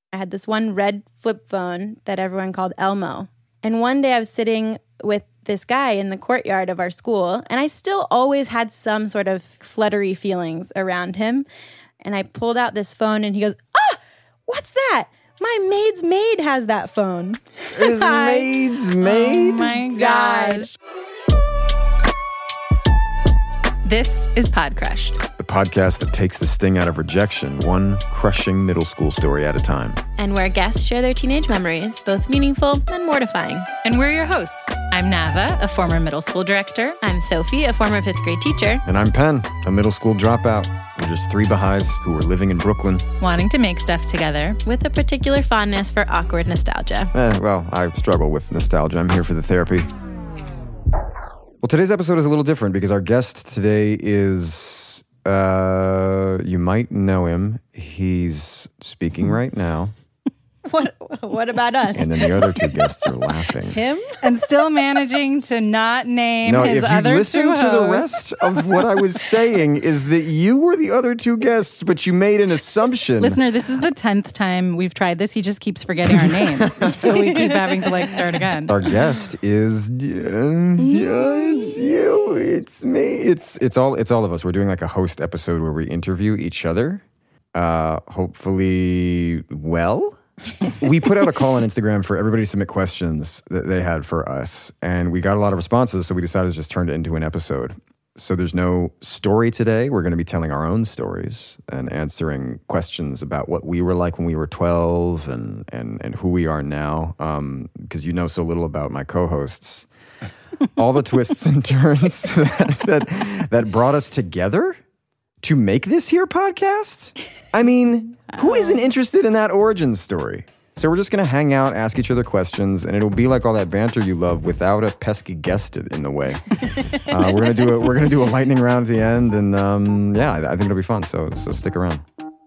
I had this one red flip phone that everyone called Elmo. And one day I was sitting with this guy in the courtyard of our school, and I still always had some sort of fluttery feelings around him. And I pulled out this phone, and he goes, "Ah, what's that? My maid's maid has that phone." His maid's maid? Oh my gosh. This is Pod Crushed, The podcast that takes the sting out of rejection, one crushing middle school story at a time. And where guests share their teenage memories, both meaningful and mortifying. and we're your hosts. I'm Nava, a former middle school director. I'm Sophie, a former 5th grade teacher. And I'm Penn, a middle school dropout. We're just three Baha'is who were living in Brooklyn. Wanting to make stuff together. With a particular fondness for awkward nostalgia. Well, I struggle with nostalgia. I'm here for the therapy. Well, today's episode is a little different because our guest today is, you might know him. He's speaking right now. What about us? And then the other two guests are laughing. Him? And still managing to not name his if other you two listen to the hosts. rest of what I was saying is that you were the other two guests, but you made an assumption. Listener, this is the 10th time we've tried this. He just keeps forgetting our names. So we keep having to start again. Our guest is it's you. It's me. It's all of us. We're doing like a host episode where we interview each other. Hopefully, we put out a call on Instagram for everybody to submit questions that they had for us, and we got a lot of responses, so we decided to just turn it into an episode. So there's no story today. We're going to be telling our own stories and answering questions about what we were like when we were 12 and who we are now, because you know so little about my co-hosts. All the twists and turns that brought us together to make this here podcast. I mean, who isn't interested in that origin story? So we're just going to hang out, ask each other questions, and it'll be like all that banter you love without a pesky guest in the way. We're gonna do a lightning round at the end, and I think it'll be fun. So stick around.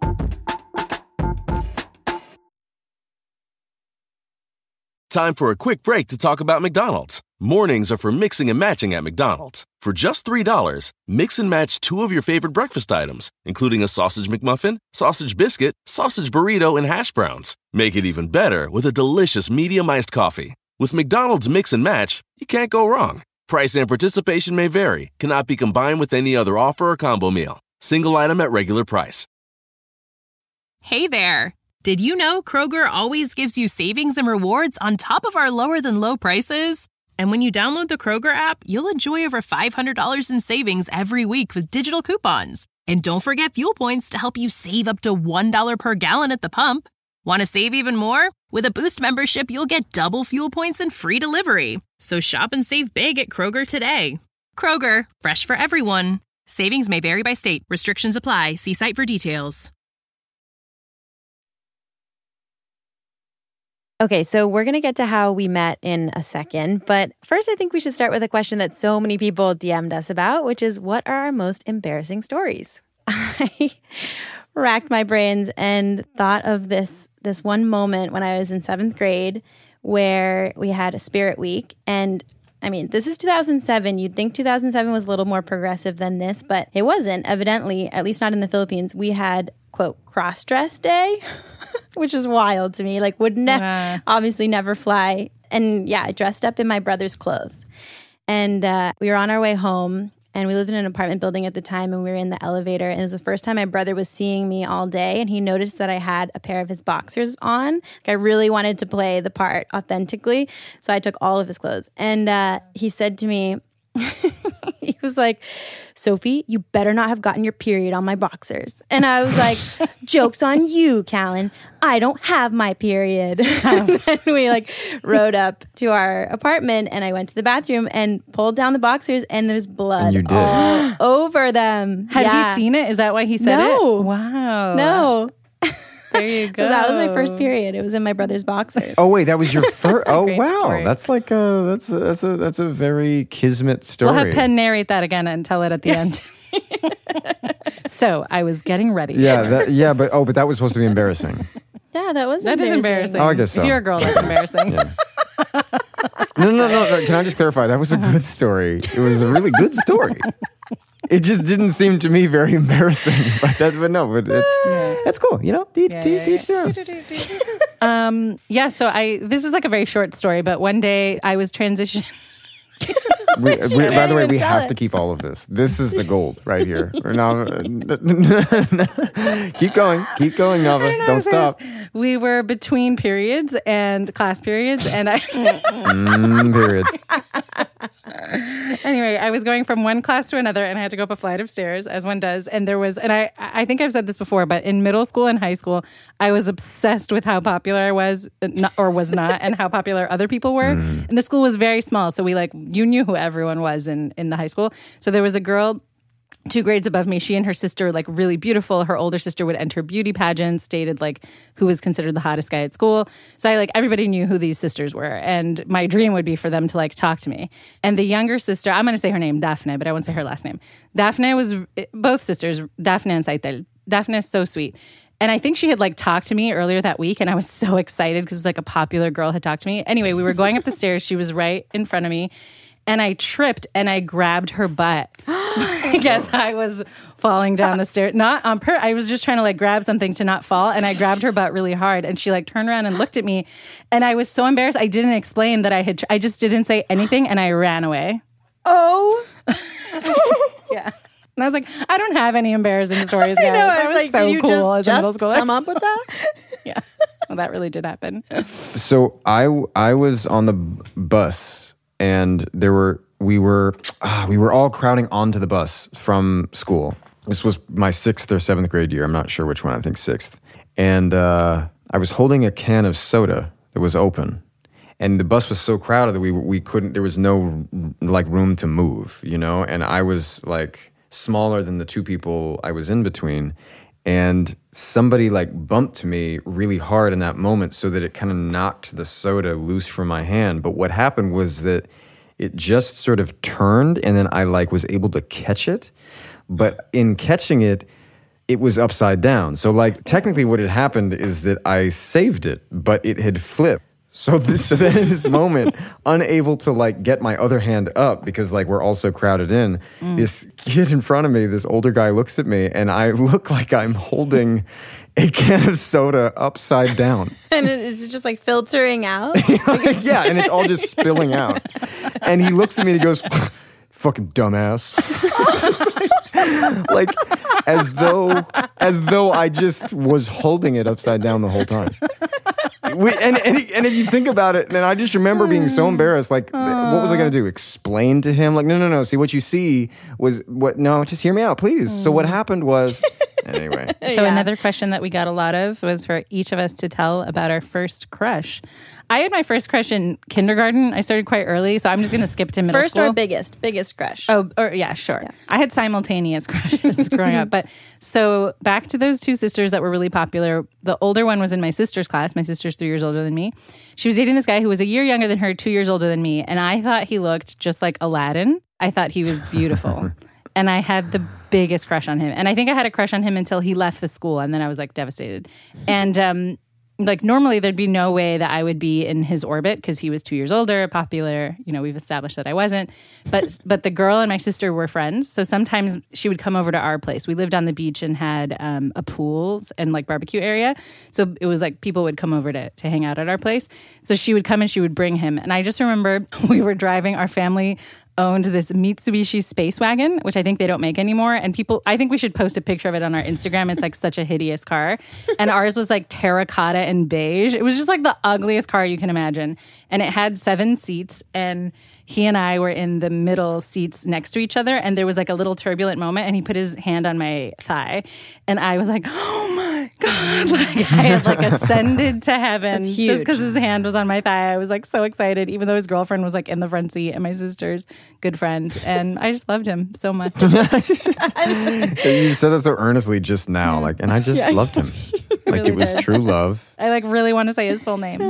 Time for a quick break to talk about McDonald's. Mornings are for mixing and matching at McDonald's. For just $3, mix and match two of your favorite breakfast items, including a sausage McMuffin, sausage biscuit, sausage burrito, and hash browns. Make it even better with a delicious medium iced coffee. With McDonald's Mix and Match, you can't go wrong. Price and participation may vary, cannot be combined with any other offer or combo meal. Single item at regular price. Hey there! Did you know Kroger always gives you savings and rewards on top of our lower-than-low prices? And when you download the Kroger app, you'll enjoy over $500 in savings every week with digital coupons. And don't forget fuel points to help you save up to $1 per gallon at the pump. Want to save even more? With a Boost membership, you'll get double fuel points and free delivery. So shop and save big at Kroger today. Kroger, fresh for everyone. Savings may vary by state. Restrictions apply. See site for details. Okay, so we're going to get to how we met in a second. But first, I think we should start with a question that so many people DM'd us about, which is, what are our most embarrassing stories? I racked my brains and thought of this one moment when I was in 7th grade where we had a spirit week. And I mean, this is 2007. You'd think 2007 was a little more progressive than this, but it wasn't. Evidently, at least not in the Philippines, we had, quote, cross-dress day, which is wild to me. Like, would obviously never fly. And yeah, I dressed up in my brother's clothes. And we were on our way home, and we lived in an apartment building at the time, and we were in the elevator. And it was the first time my brother was seeing me all day, and he noticed that I had a pair of his boxers on. Like, I really wanted to play the part authentically, so I took all of his clothes. And he said to me, he was like, "Sophie, you better not have gotten your period on my boxers." And I was like, "Joke's on you, Callan. I don't have my period." And then we rode up to our apartment, and I went to the bathroom and pulled down the boxers, and there's blood all over them. Had he seen it? Is that why he said No. it? Wow. No. There you go. So that was my first period. It was in my brother's boxers. Oh wait, that was your first. Oh Great wow, story. that's like that's a very kismet story. We'll have Penn narrate that again and tell it at the end. So I was getting ready. But that was supposed to be embarrassing. Yeah, that was That is embarrassing. Oh, I guess so. If you're a girl, that's embarrassing. Yeah. No. Can I just clarify? That was a good story. It was a really good story. It just didn't seem to me very embarrassing. But it's cool. You know, So this is like a very short story, but one day I was transitioning. By the way, we have to keep all of this. This is the gold right here. Keep going, Nava. Don't stop. We were between periods and class periods, and periods. Anyway, I was going from one class to another, and I had to go up a flight of stairs, as one does. And there was, and I think I've said this before, but in middle school and high school, I was obsessed with how popular I was, or was not, and how popular other people were. And the school was very small, so you knew who everyone was in the high school. So there was a girl 2 grades above me. She and her sister, like, really beautiful. Her older sister would enter beauty pageants, dated like who was considered the hottest guy at school. So everybody knew who these sisters were. And my dream would be for them to like talk to me. And the younger sister, I'm going to say her name, Daphne, but I won't say her last name. Daphne was both sisters, Daphne and Saitel. Daphne is so sweet. And I think she had like talked to me earlier that week, and I was so excited because it was like a popular girl had talked to me. Anyway, we were going up the stairs. She was right in front of me. And I tripped and I grabbed her butt. I guess I was falling down the stairs. Not on purpose. I was just trying to like grab something to not fall. And I grabbed her butt really hard. And she like turned around and looked at me. And I was so embarrassed. I didn't explain that I just didn't say anything. And I ran away. Oh. Yeah. And I was like, I don't have any embarrassing stories, guys. I was like, so did you cool as a middle just schooler. come up with that? Yeah. Well, that really did happen. So I was on the bus, and we were all crowding onto the bus from school. This was my 6th or 7th grade year. I'm not sure which one. I think 6th. And I was holding a can of soda that was open. And the bus was so crowded that we couldn't, there was no like room to move, you know? And I was like smaller than the 2 people I was in between. And somebody like bumped me really hard in that moment so that it kind of knocked the soda loose from my hand. But what happened was that it just sort of turned, and then I like was able to catch it. But in catching it, it was upside down. So like technically what had happened is that I saved it, but it had flipped. So then in this moment, unable to like get my other hand up because like we're all so crowded in, this kid in front of me, this older guy looks at me, and I look like I'm holding a can of soda upside down. And it's just like filtering out? Yeah, and it's all just spilling out. And he looks at me and he goes, fucking dumbass. like as though I just was holding it upside down the whole time. And if you think about it, then I just remember being so embarrassed. Like, what was I going to do? Explain to him? Like, no. See, what you see was what? No, just hear me out, please. So what happened was, anyway. So another question that we got a lot of was for each of us to tell about our first crush. I had my first crush in kindergarten. I started quite early, so I'm just going to skip to middle school. First or biggest crush? Oh, or yeah, sure. Yeah. I had simultaneous crushes growing up. But so back to those 2 sisters that were really popular. The older one was in my sister's class. My sister's 3 years older than me. She was dating this guy who was a year younger than her, 2 years older than me. And I thought he looked just like Aladdin. I thought he was beautiful. And I had the biggest crush on him. And I think I had a crush on him until he left the school. And then I was like devastated. And like normally there'd be no way that I would be in his orbit because he was 2 years older, popular. You know, we've established that I wasn't. But the girl and my sister were friends. So sometimes she would come over to our place. We lived on the beach and had a pool and like barbecue area. So it was like people would come over to hang out at our place. So she would come and she would bring him. And I just remember we were driving, our family owned this Mitsubishi Space Wagon, which I think they don't make anymore. And I think we should post a picture of it on our Instagram. It's like such a hideous car. And ours was like terracotta and beige. It was just like the ugliest car you can imagine. And it had 7 seats, and he and I were in the middle seats next to each other. And there was like a little turbulent moment, and he put his hand on my thigh. And I was like, oh my God. Like I had like ascended to heaven just because his hand was on my thigh. I was like so excited, even though his girlfriend was like in the front seat and my sister's good friend. And I just loved him so much. You said that so earnestly just now. Like, and I just loved him. Like Really it was did. true love. I like really want to say his full name.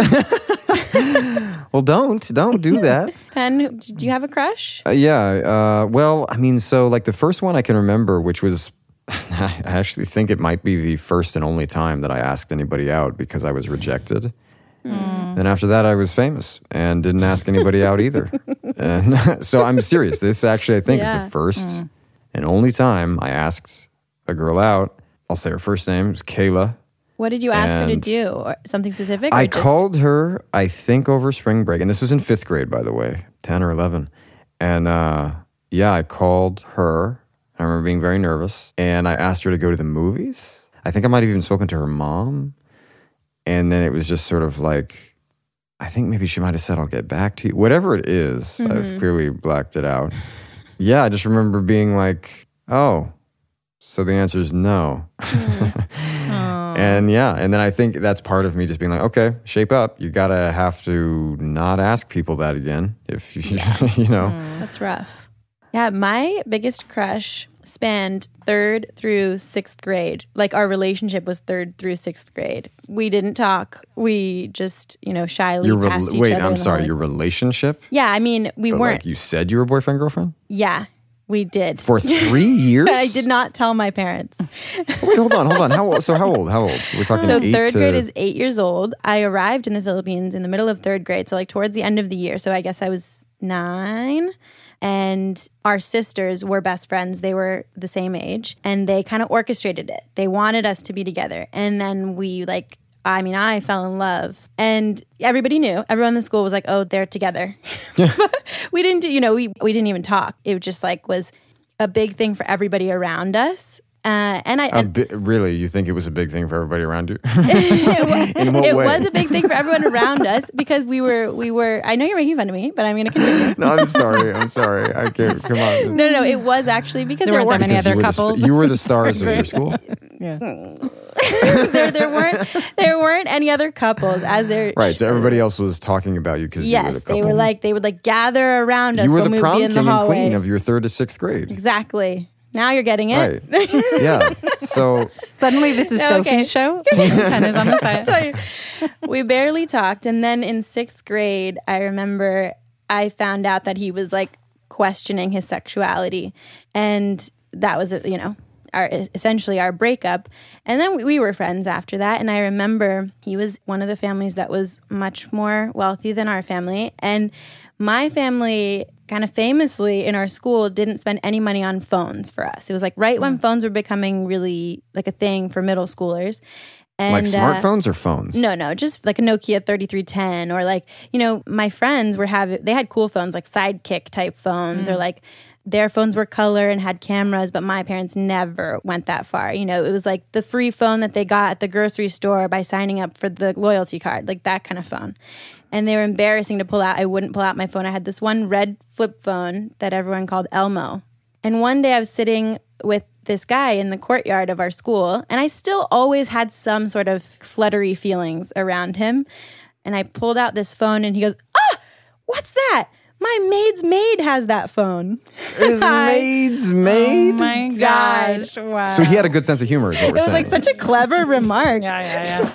Well, don't do that. Pen, do you have a crush? Well, I mean, so like the first one I can remember, which was, I actually think it might be the first and only time that I asked anybody out because I was rejected. Then after that, I was famous and didn't ask anybody out either. And so I'm serious. This actually, I think, is the first and only time I asked a girl out. I'll say her first name. It was Kayla. What did you ask her to And do? Or something specific? Or I just- called her, I think, over spring break. And this was in 5th grade, by the way, 10 or 11. And I called her. I remember being very nervous. And I asked her to go to the movies. I think I might have even spoken to her mom. And then it was just sort of like, I think maybe she might have said, I'll get back to you. Whatever it is, I've clearly blacked it out. Yeah, I just remember being like, oh, so the answer is no. And then I think that's part of me just being like, okay, shape up. You gotta have to not ask people that again. If you know. That's rough. Yeah, my biggest crush spanned 3rd through 6th grade. Like our relationship was 3rd through 6th grade. We didn't talk. We just, shyly passed each other. I'm sorry, your relationship? Yeah, I mean, we But weren't. like you said you were boyfriend, girlfriend? Yeah, we did. For 3 years? I did not tell my parents. Wait, hold on. How old? How old? We're talking So 8 3rd to... grade is 8 years old. I arrived in the Philippines in the middle of 3rd grade. So like towards the end of the year. So I guess I was 9. And our sisters were best friends. They were the same age. And they kind of orchestrated it. They wanted us to be together. And then I fell in love. And everybody knew. Everyone in the school was like, oh, they're together. But we didn't we didn't even talk. It just was a big thing for everybody around us. Really? You think it was a big thing for everybody around you? it what way? was a big thing for everyone around us because we were. I know you're making fun of me, but I'm going to continue. No, I'm sorry. I can't. Come on. No. It was actually because There weren't that many other couples. You were the stars of your school. Yeah. there weren't any other couples as there. Right. So everybody else was talking about you because you were the Yes, couple. they would gather around us You were when the we would prom be in king the and hallway. queen of your 3rd to 6th grade. Exactly. Now you're getting it. Right. Yeah. So Suddenly, this is Okay. Sophie's show. Pen is on the side. So we barely talked. And then in 6th grade, I remember I found out that he was questioning his sexuality. And that was, essentially our breakup. And then we were friends after that. And I remember he was one of the families that was much more wealthy than our family. And my family kind of famously in our school didn't spend any money on phones for us. It was right when phones were becoming really a thing for middle schoolers. And, like smartphones or phones? No, just a Nokia 3310 or my friends they had cool phones like Sidekick type phones or their phones were color and had cameras, but my parents never went that far. It was the free phone that they got at the grocery store by signing up for the loyalty card, that kind of phone. And they were embarrassing to pull out. I wouldn't pull out my phone. I had this one red flip phone that everyone called Elmo. And one day I was sitting with this guy in the courtyard of our school, and I still always had some sort of fluttery feelings around him. And I pulled out this phone, and he goes, what's that? My maid's maid has that phone. His maid's maid? Oh my gosh! Wow. So he had a good sense of humor, is what It we're was saying. such a clever remark. Yeah.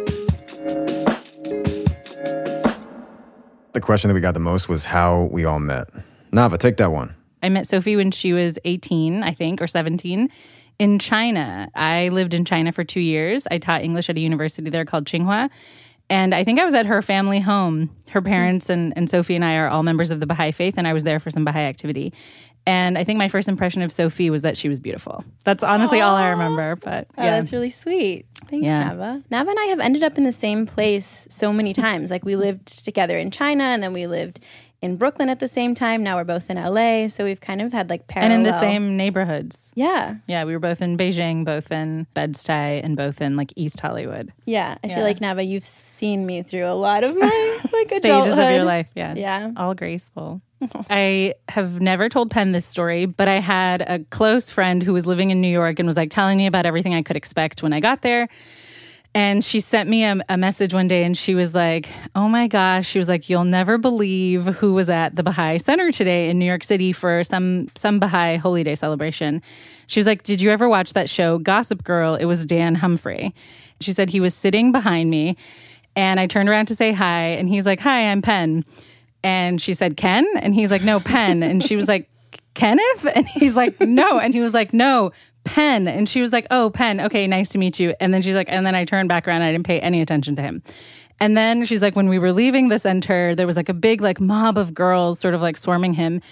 The question that we got the most was how we all met. Nava, take that one. I met Sophie when she was 18, I think, or 17, in China. I lived in China for 2 years. I taught English at a university there called Tsinghua. And I think I was at her family home. Her parents and Sophie and I are all members of the Baha'i faith, and I was there for some Baha'i activity. And I think my first impression of Sophie was that she was beautiful. That's honestly all I remember. But Oh, that's really sweet. Thanks, Yeah. Nava. Nava and I have ended up in the same place so many times. We lived together in China, and then we lived in Brooklyn at the same time. Now we're both in LA, so we've kind of had parallel. And in the same neighborhoods. Yeah. Yeah, we were both in Beijing, both in Bed-Stuy, and both in East Hollywood. Yeah. I Yeah. feel like, Nava, you've seen me through a lot of my Stages adulthood. of your life. Yeah. Yeah. All graceful. I have never told Penn this story, but I had a close friend who was living in New York and was telling me about everything I could expect when I got there. And she sent me a message one day and she was like, oh my gosh, she was like, you'll never believe who was at the Baha'i Center today in New York City for some Baha'i Holy Day celebration. She was like, did you ever watch that show Gossip Girl? It was Dan Humphrey. She said he was sitting behind me and I turned around to say hi and he's like, hi, I'm Penn. And she said, Ken? And he's like, no, Penn. And she was like, Kenneth? And he's like, no. And he was like, no, Penn. And she was like, oh, Penn. Okay, nice to meet you. And then she's like, and then I turned back around and I didn't pay any attention to him. And then she's like, when we were leaving the center, there was a big mob of girls sort of swarming him.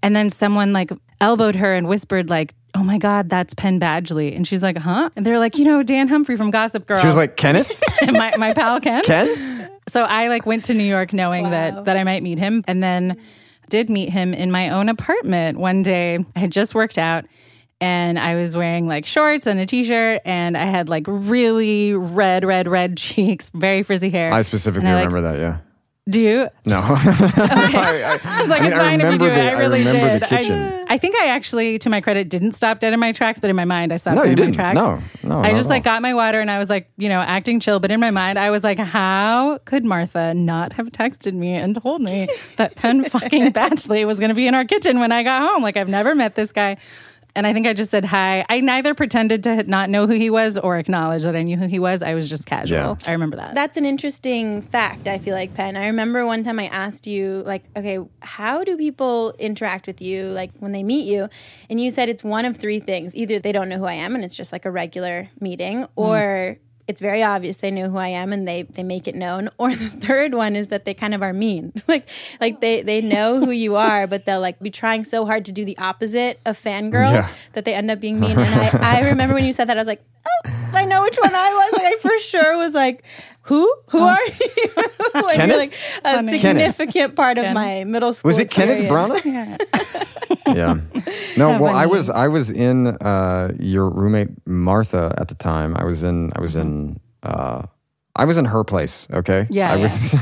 And then someone like elbowed her and whispered like, "Oh my God, that's Penn Badgley." And she's like, "Huh?" And they're like, Dan Humphrey from Gossip Girl. She was like, Kenneth? my pal Ken. Ken? So I like went to New York knowing that I might meet him, and then did meet him in my own apartment one day. I had just worked out and I was wearing like shorts and a t-shirt, and I had like really red cheeks, very frizzy hair. I specifically remember that, yeah. Do you? No. I was like, it's fine if you do it. I really did. The kitchen. I think I actually, to my credit, didn't stop dead in my tracks, but in my mind, I stopped dead in my tracks. No, I just like got my water and I was like, acting chill. But in my mind, I was like, how could Martha not have texted me and told me that Penn fucking Badgley was going to be in our kitchen when I got home? Like, I've never met this guy. And I think I just said hi. I neither pretended to not know who he was or acknowledge that I knew who he was. I was just casual. Yeah. I remember that. That's an interesting fact, I feel like, Penn. I remember one time I asked you, like, okay, how do people interact with you, like, when they meet you? And you said it's one of three things. Either they don't know who I am and it's just like a regular meeting, or it's very obvious they know who I am and they make it known. Or the third one is that they kind of are mean. like they know who you are, but they'll like be trying so hard to do the opposite of fangirl that they end up being mean. And I remember when you said that, I was like, oh, I know which one I was. Like, I for sure was like, who are you? Like, you're like a significant part of my middle school Was it experience. Kenneth Branagh? Yeah. No, well, I was in your roommate Martha at the time. I was in her place. Okay. Yeah.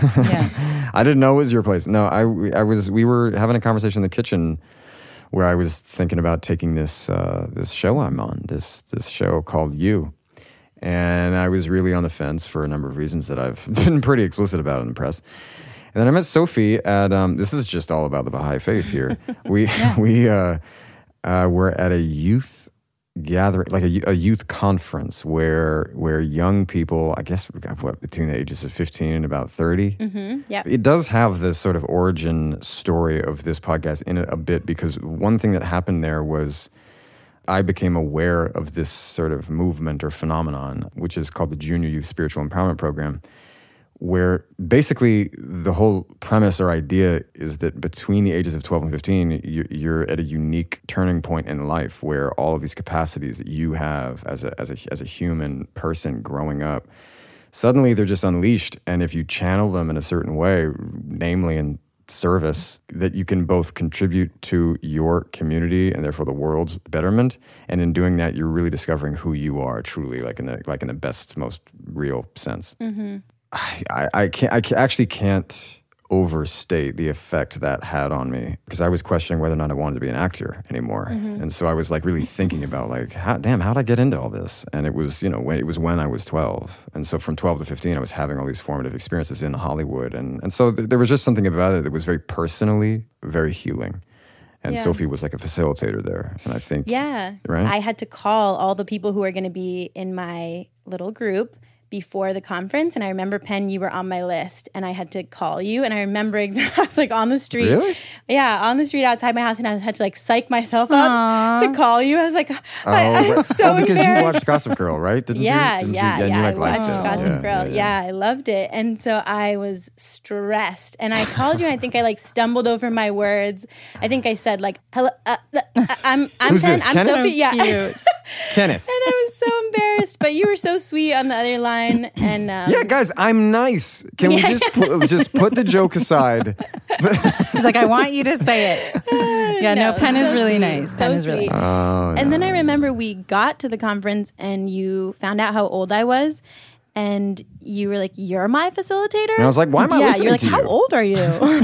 I didn't know it was your place. No, we were having a conversation in the kitchen where I was thinking about taking this show I'm on, this show called You. And I was really on the fence for a number of reasons that I've been pretty explicit about in the press. And then I met Sophie at, this is just all about the Baha'i faith here. We were at a youth gathering, like a youth conference where young people, I guess, between the ages of 15 and about 30. Mm-hmm. Yeah. It does have this sort of origin story of this podcast in it a bit, because one thing that happened there was I became aware of this sort of movement or phenomenon, which is called the Junior Youth Spiritual Empowerment Program, where basically the whole premise or idea is that between the ages of 12 and 15, you're at a unique turning point in life where all of these capacities that you have as a human person growing up, suddenly they're just unleashed. And if you channel them in a certain way, namely in service, that you can both contribute to your community and therefore the world's betterment, and in doing that, you're really discovering who you are truly, like in the best, most real sense. Mm-hmm. I actually can't overstate the effect that had on me, because I was questioning whether or not I wanted to be an actor anymore. Mm-hmm. And so I was like really thinking about like, how'd I get into all this? And it was, when I was 12. And so from 12 to 15, I was having all these formative experiences in Hollywood. And so there was just something about it that was very personally, very healing. And Sophie was like a facilitator there. And I think, right? I had to call all the people who were going to be in my little group before the conference, and I remember, Penn, you were on my list, and I had to call you, and I remember I was like on the street. Really? Yeah, on the street outside my house, and I had to like psych myself up to call you. I was like, I was so because embarrassed. You watched Gossip Girl, right? Didn't you? And you I liked watched it. Gossip Girl. Yeah, I loved it, and so I was stressed, and I called you, and I think I like stumbled over my words. I think I said like, "Hello, I'm Who's Penn, this? I'm Kenneth? Sophie." Yeah. Cute. Kenneth. And I was so embarrassed, but you were so sweet on the other line. And yeah, guys, I'm nice. Can we just put the joke aside? He's like, I want you to say it. Yeah, Penn is really nice. Penn is really nice. Oh, and then I remember we got to the conference and you found out how old I was. And you were like, "You're my facilitator?" And I was like, "Why am I listening you're like, to you?" "How old are you?"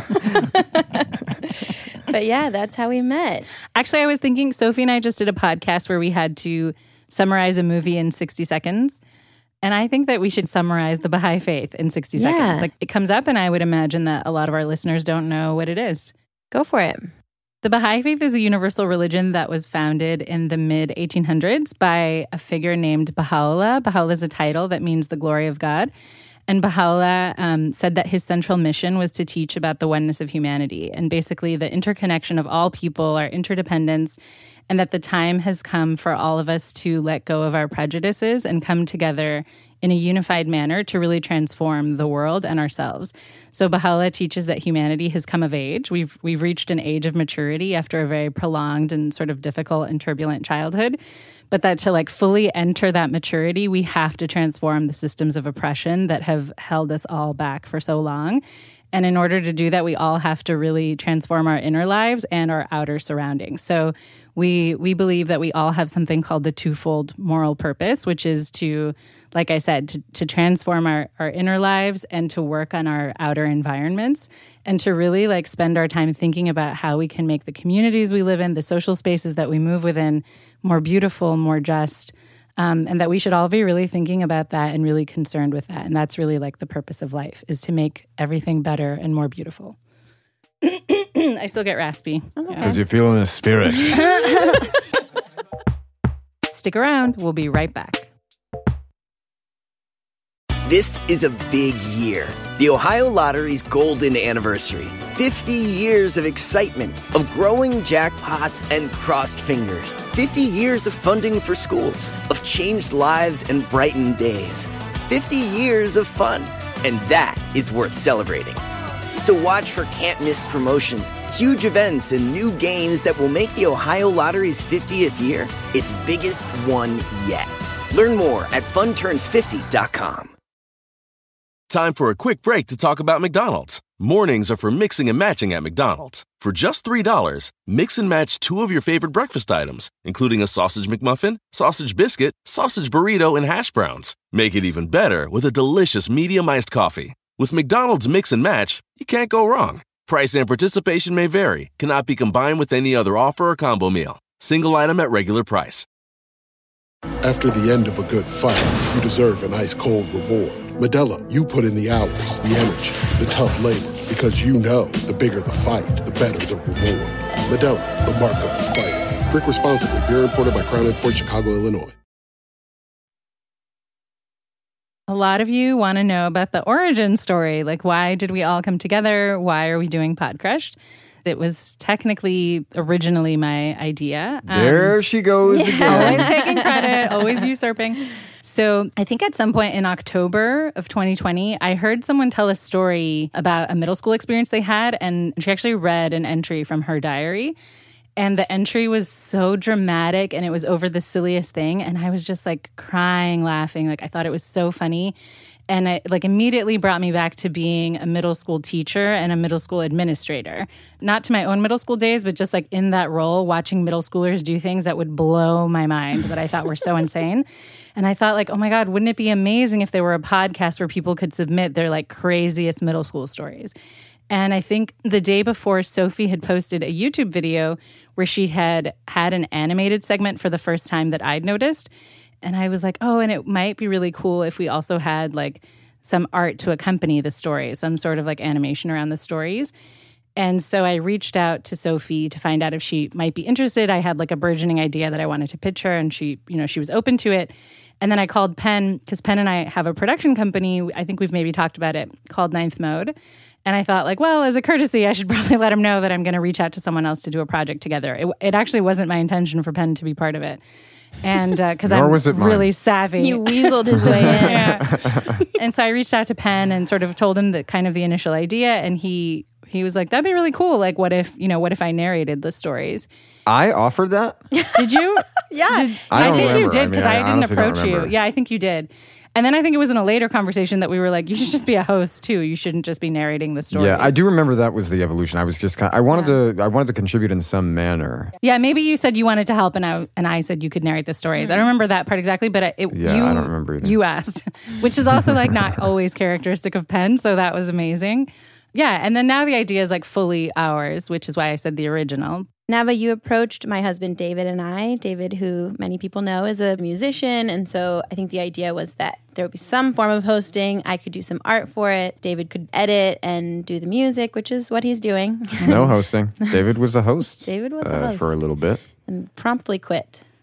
But yeah, that's how we met. Actually, I was thinking, Sophie and I just did a podcast where we had to summarize a movie in 60 seconds. And I think that we should summarize the Baha'i faith in 60 seconds. Like, it comes up, and I would imagine that a lot of our listeners don't know what it is. Go for it. The Baha'i faith is a universal religion that was founded in the mid-1800s by a figure named Baha'u'llah. Baha'u'llah is a title that means the glory of God. And Baha'u'llah said that his central mission was to teach about the oneness of humanity and basically the interconnection of all people, our interdependence, and that the time has come for all of us to let go of our prejudices and come together in a unified manner to really transform the world and ourselves. So Baha'u'llah teaches that humanity has come of age. We've reached an age of maturity after a very prolonged and sort of difficult and turbulent childhood, but that to like fully enter that maturity, we have to transform the systems of oppression that have held us all back for so long. And in order to do that, we all have to really transform our inner lives and our outer surroundings. So we believe that we all have something called the twofold moral purpose, which is to, like I said, to transform our inner lives and to work on our outer environments and to really like spend our time thinking about how we can make the communities we live in, the social spaces that we move within, more beautiful, more just. And that we should all be really thinking about that and really concerned with that. And that's really like the purpose of life, is to make everything better and more beautiful. I still get raspy. Because you're feeling the spirit. Stick around. We'll be right back. This is a big year. The Ohio Lottery's golden anniversary. 50 years of excitement, of growing jackpots and crossed fingers. 50 years of funding for schools, of changed lives and brightened days. 50 years of fun, and that is worth celebrating. So watch for can't-miss promotions, huge events, and new games that will make the Ohio Lottery's 50th year its biggest one yet. Learn more at funturns50.com. Time for a quick break to talk about McDonald's. Mornings are for mixing and matching at McDonald's. For just $3, mix and match 2 of your favorite breakfast items, including a sausage McMuffin, sausage biscuit, sausage burrito, and hash browns. Make it even better with a delicious medium iced coffee. With McDonald's Mix and Match, you can't go wrong. Price and participation may vary, cannot be combined with any other offer or combo meal. Single item at regular price. After the end of a good fight, you deserve an ice-cold reward. Modelo, you put in the hours, the energy, the tough labor, because you know the bigger the fight, the better the reward. Modelo, the mark of the fighter. Drink responsibly. Beer imported by Crown Imports, Chicago, Illinois. A lot of you want to know about the origin story. Like, why did we all come together? Why are we doing Pod Crushed? It was technically originally my idea. There she goes again. Always taking credit, always usurping. So I think at some point in October of 2020, I heard someone tell a story about a middle school experience they had, and she actually read an entry from her diary. And the entry was so dramatic, and it was over the silliest thing. And I was just like crying, laughing. Like, I thought it was so funny. And it like immediately brought me back to being a middle school teacher and a middle school administrator. Not to my own middle school days, but just like in that role, watching middle schoolers do things that would blow my mind that I thought were so insane. And I thought like, oh my God, wouldn't it be amazing if there were a podcast where people could submit their like craziest middle school stories? And I think the day before, Sophie had posted a YouTube video where she had an animated segment for the first time that I'd noticed. And I was like, oh, and it might be really cool if we also had like some art to accompany the stories, some sort of like animation around the stories. And so I reached out to Sophie to find out if she might be interested. I had like a burgeoning idea that I wanted to pitch her, and she was open to it. And then I called Penn, because Penn and I have a production company. I think we've maybe talked about it, called Ninth Mode. And I thought like, well, as a courtesy, I should probably let him know that I'm going to reach out to someone else to do a project together. It actually wasn't my intention for Penn to be part of it. And because I'm really savvy. He weaseled his way in. Yeah. And so I reached out to Penn and sort of told him the initial idea. And he was like, that'd be really cool. Like, what if I narrated the stories? I offered that? Did you? Yeah. I think remember. you did, because I didn't approach you. Remember. Yeah, I think you did. And then I think it was in a later conversation that we were like, you should just be a host too. You shouldn't just be narrating the stories. Yeah, I do remember that was the evolution. I was just I wanted to contribute in some manner. Yeah, maybe you said you wanted to help, and I said you could narrate the stories. I don't remember that part exactly, but I don't remember either. You asked, which is also like not always characteristic of Penn, so that was amazing. Yeah, and then now the idea is like fully ours, which is why I said the original. Nava, you approached my husband David and I. David, who many people know, is a musician. And so I think the idea was that there would be some form of hosting. I could do some art for it. David could edit and do the music, which is what he's doing. No hosting. David was a host. David was a host. For a little bit. And promptly quit.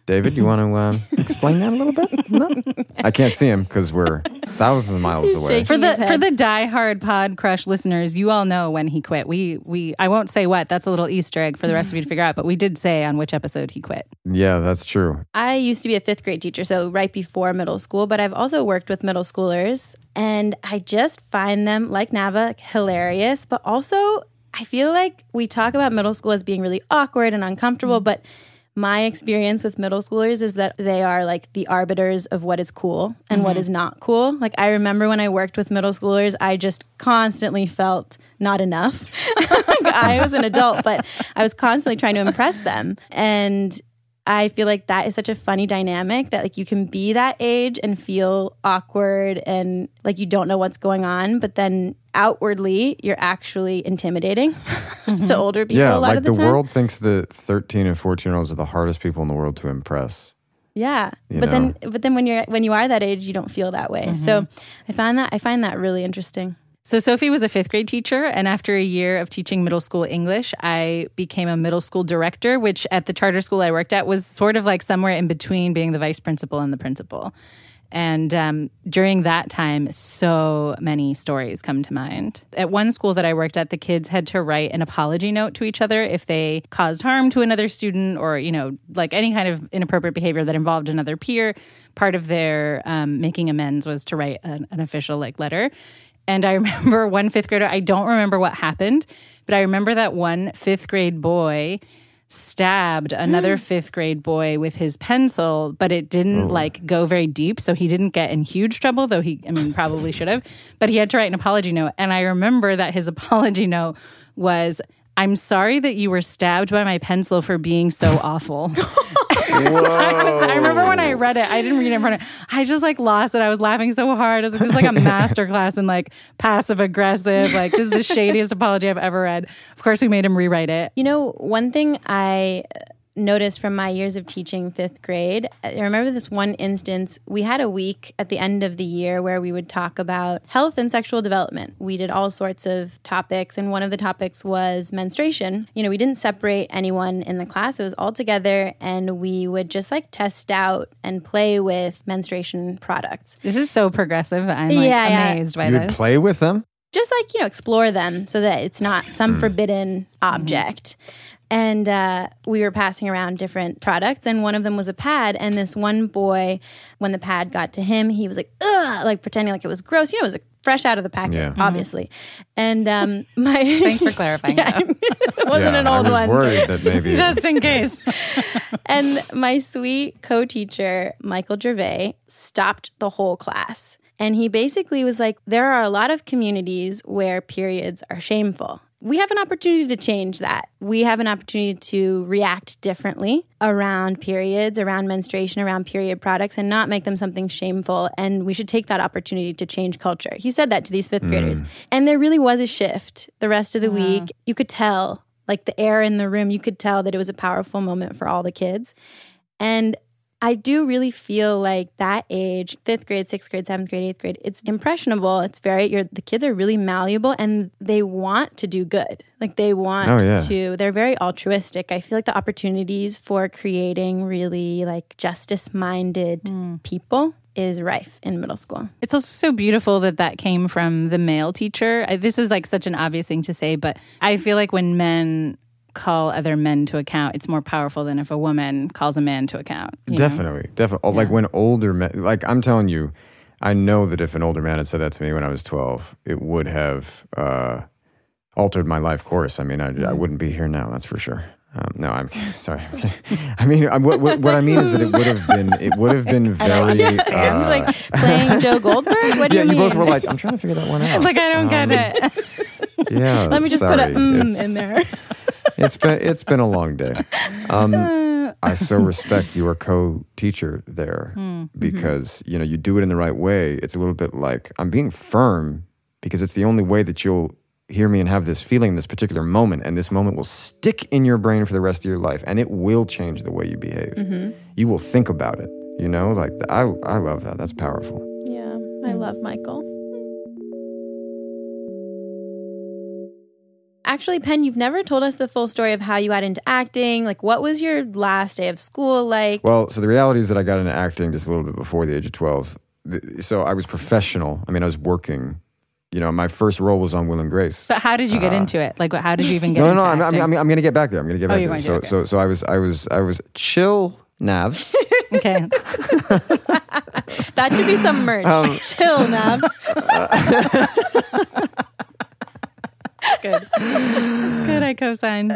David, you want to explain that a little bit? No? I can't see him because we're thousands of miles away. For the diehard Pod Crush listeners, you all know when he quit. I won't say what. That's a little Easter egg for the rest of you to figure out. But we did say on which episode he quit. Yeah, that's true. I used to be a 5th grade teacher, so right before middle school, but I've also worked with middle schoolers, and I just find them, like Nava, hilarious, but also I feel like we talk about middle school as being really awkward and uncomfortable, but my experience with middle schoolers is that they are like the arbiters of what is cool and what is not cool. Like I remember when I worked with middle schoolers, I just constantly felt not enough. Like, I was an adult, but I was constantly trying to impress them. And I feel like that is such a funny dynamic that like you can be that age and feel awkward and like you don't know what's going on, but then outwardly you're actually intimidating to older people a lot of the time. Yeah, like the world thinks that 13 and 14-year-olds are the hardest people in the world to impress. Yeah, but then when you are that age, you don't feel that way. So I find that really interesting. So Sophie was a 5th grade teacher, and after a year of teaching middle school English, I became a middle school director, which at the charter school I worked at was sort of like somewhere in between being the vice principal and the principal. And during that time, so many stories come to mind. At one school that I worked at, the kids had to write an apology note to each other if they caused harm to another student or, like any kind of inappropriate behavior that involved another peer. Part of their making amends was to write an official letter. And I remember one 5th grader, I don't remember what happened, but I remember that one 5th grade boy stabbed another 5th grade boy with his pencil, but it didn't go very deep. So he didn't get in huge trouble, though probably should have. But he had to write an apology note. And I remember that his apology note was, "I'm sorry that you were stabbed by my pencil for being so awful." I remember when I read it, I didn't read it in front of I just lost it. I was laughing so hard. I was like, this is like a masterclass in passive aggressive. This is the shadiest apology I've ever read. Of course, we made him rewrite it. One thing I noticed from my years of teaching 5th grade, I remember this one instance. We had a week at the end of the year where we would talk about health and sexual development. We did all sorts of topics, and one of the topics was menstruation. We didn't separate anyone in the class. It was all together, and we would just test out and play with menstruation products. This is so progressive. I'm amazed by this. You would play with them? Just explore them so that it's not some forbidden object. And we were passing around different products, and one of them was a pad. And this one boy, when the pad got to him, he was ugh, pretending like it was gross. It was fresh out of the packet, obviously. And thanks for clarifying that. It wasn't an old one. I was worried that maybe just in case. And my sweet co-teacher, Michael Gervais, stopped the whole class. And he basically was like, there are a lot of communities where periods are shameful. We have an opportunity to change that. We have an opportunity to react differently around periods, around menstruation, around period products, and not make them something shameful. And we should take that opportunity to change culture. He said that to these 5th graders. And there really was a shift the rest of the week. You could tell, the air in the room, you could tell that it was a powerful moment for all the kids. And I do really feel like that age, 5th grade, 6th grade, 7th grade, 8th grade, it's impressionable. It's the kids are really malleable, and they want to do good. They want to, they're very altruistic. I feel like the opportunities for creating really justice-minded people is rife in middle school. It's also so beautiful that came from the male teacher. This is such an obvious thing to say, but I feel like when men call other men to account, it's more powerful than if a woman calls a man to account. Definitely. Yeah. When older men, I'm telling you, I know that if an older man had said that to me when I was 12, it would have altered my life course. I wouldn't be here now, that's for sure. No, I'm sorry. What I mean is that it would have been very. I don't understand. Playing Joe Goldberg. What do you mean? You both were I'm trying to figure that one out. I don't get it. Yeah. Let me just put in there. It's been a long day. I so respect your co-teacher there because you do it in the right way. It's a little bit I'm being firm because it's the only way that you'll hear me and have this feeling, this particular moment, and this moment will stick in your brain for the rest of your life, and it will change the way you behave. You will think about it. I love that. That's powerful. Yeah, I love Michael. actually, Penn, you've never told us the full story of how you got into acting. Like, what was your last day of school like? Well, so the reality is that I got into acting just a little bit before the age of 12. So I was professional. I mean, I was working. You know, my first role was on Will and Grace. But how did you get into it? Like, how did you even get into it? acting? I'm going to get back there. I'm going to get back you're there. going to, okay. So I was chill Navs. Okay. That should be some merch. Chill, Navs. Good. That's good. I co-signed.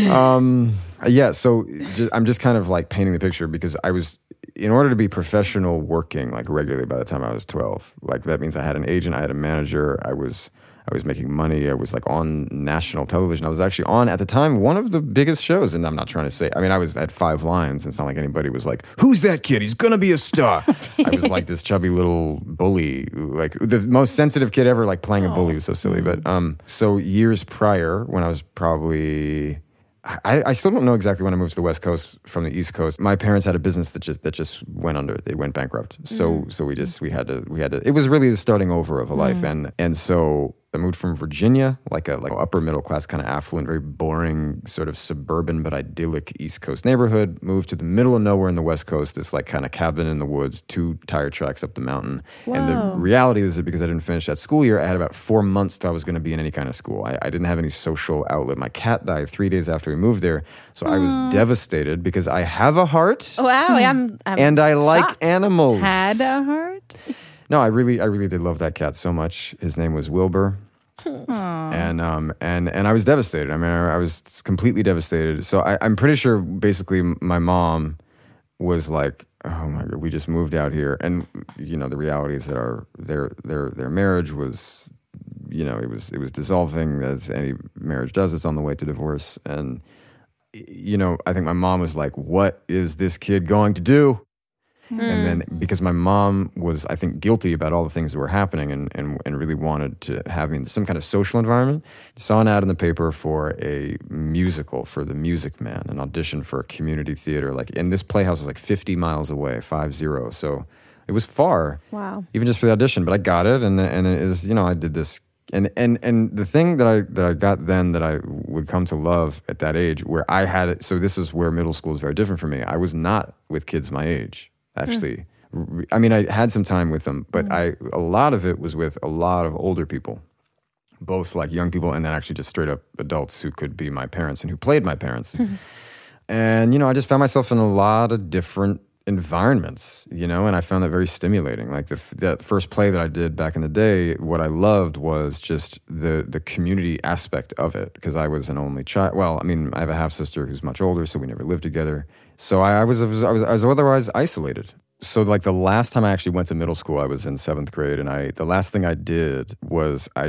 Yeah, so I'm just kind of like painting the picture because I was, in order to be professional working like regularly by the time I was 12, like that means I had an agent, I had a manager, I was making money, I was like on national television. I was actually on, at the time, one of the biggest shows, and I'm not trying to say, I mean, I had 5 lines, and it's not like anybody was like, who's that kid? He's gonna be a star. I was like this chubby little bully, like the most sensitive kid ever, like playing a bully was so silly. But so years prior, when I was probably, I still don't know exactly when I moved to the West Coast from the East Coast. My parents had a business that just went under. They went bankrupt. So we had to. It was really the starting over of a life, and so I moved from Virginia, like upper middle class, kind of affluent, very boring, sort of suburban but idyllic East Coast neighborhood. Moved to the middle of nowhere in the West Coast, this like kind of cabin in the woods, 2 tire tracks up the mountain. Wow. And the reality is that because I didn't finish that school year, I had about 4 months till I was going to be in any kind of school. I didn't have any social outlet. My cat died 3 days after we moved there, so I was devastated because I have a heart. Wow, and I like animals. Had a heart? No, I really did love that cat so much. His name was Wilbur. And I was devastated. I mean, I was completely devastated. So I'm pretty sure basically my mom was like, oh my God, we just moved out here. And, you know, the reality is that their marriage was, you know, it was dissolving, as any marriage does. It's on the way to divorce. And, you know, I think my mom was like, what is this kid going to do? And then because my mom was, I think, guilty about all the things that were happening and really wanted to have me in some kind of social environment, saw an ad in the paper for a musical for The Music Man, an audition for a community theater. And this playhouse was like 50 miles away, 50. So it was far. Wow. Even just for the audition. But I got it, and it is, you know, I did this. And the thing that I got then that I would come to love at that age, where I had it, so this is where middle school is very different for me. I was not with kids my age. Actually, I mean, I had some time with them, but a lot of it was with a lot of older people, both like young people and then actually just straight up adults who could be my parents and who played my parents. And, you know, I just found myself in a lot of different environments, you know, and I found that very stimulating. Like that first play that I did back in the day, what I loved was just the community aspect of it, because I was an only child. Well, I mean, I have a half sister who's much older, so we never lived together. So I was otherwise isolated. So like the last time I actually went to middle school, I was in 7th grade, and the last thing I did was I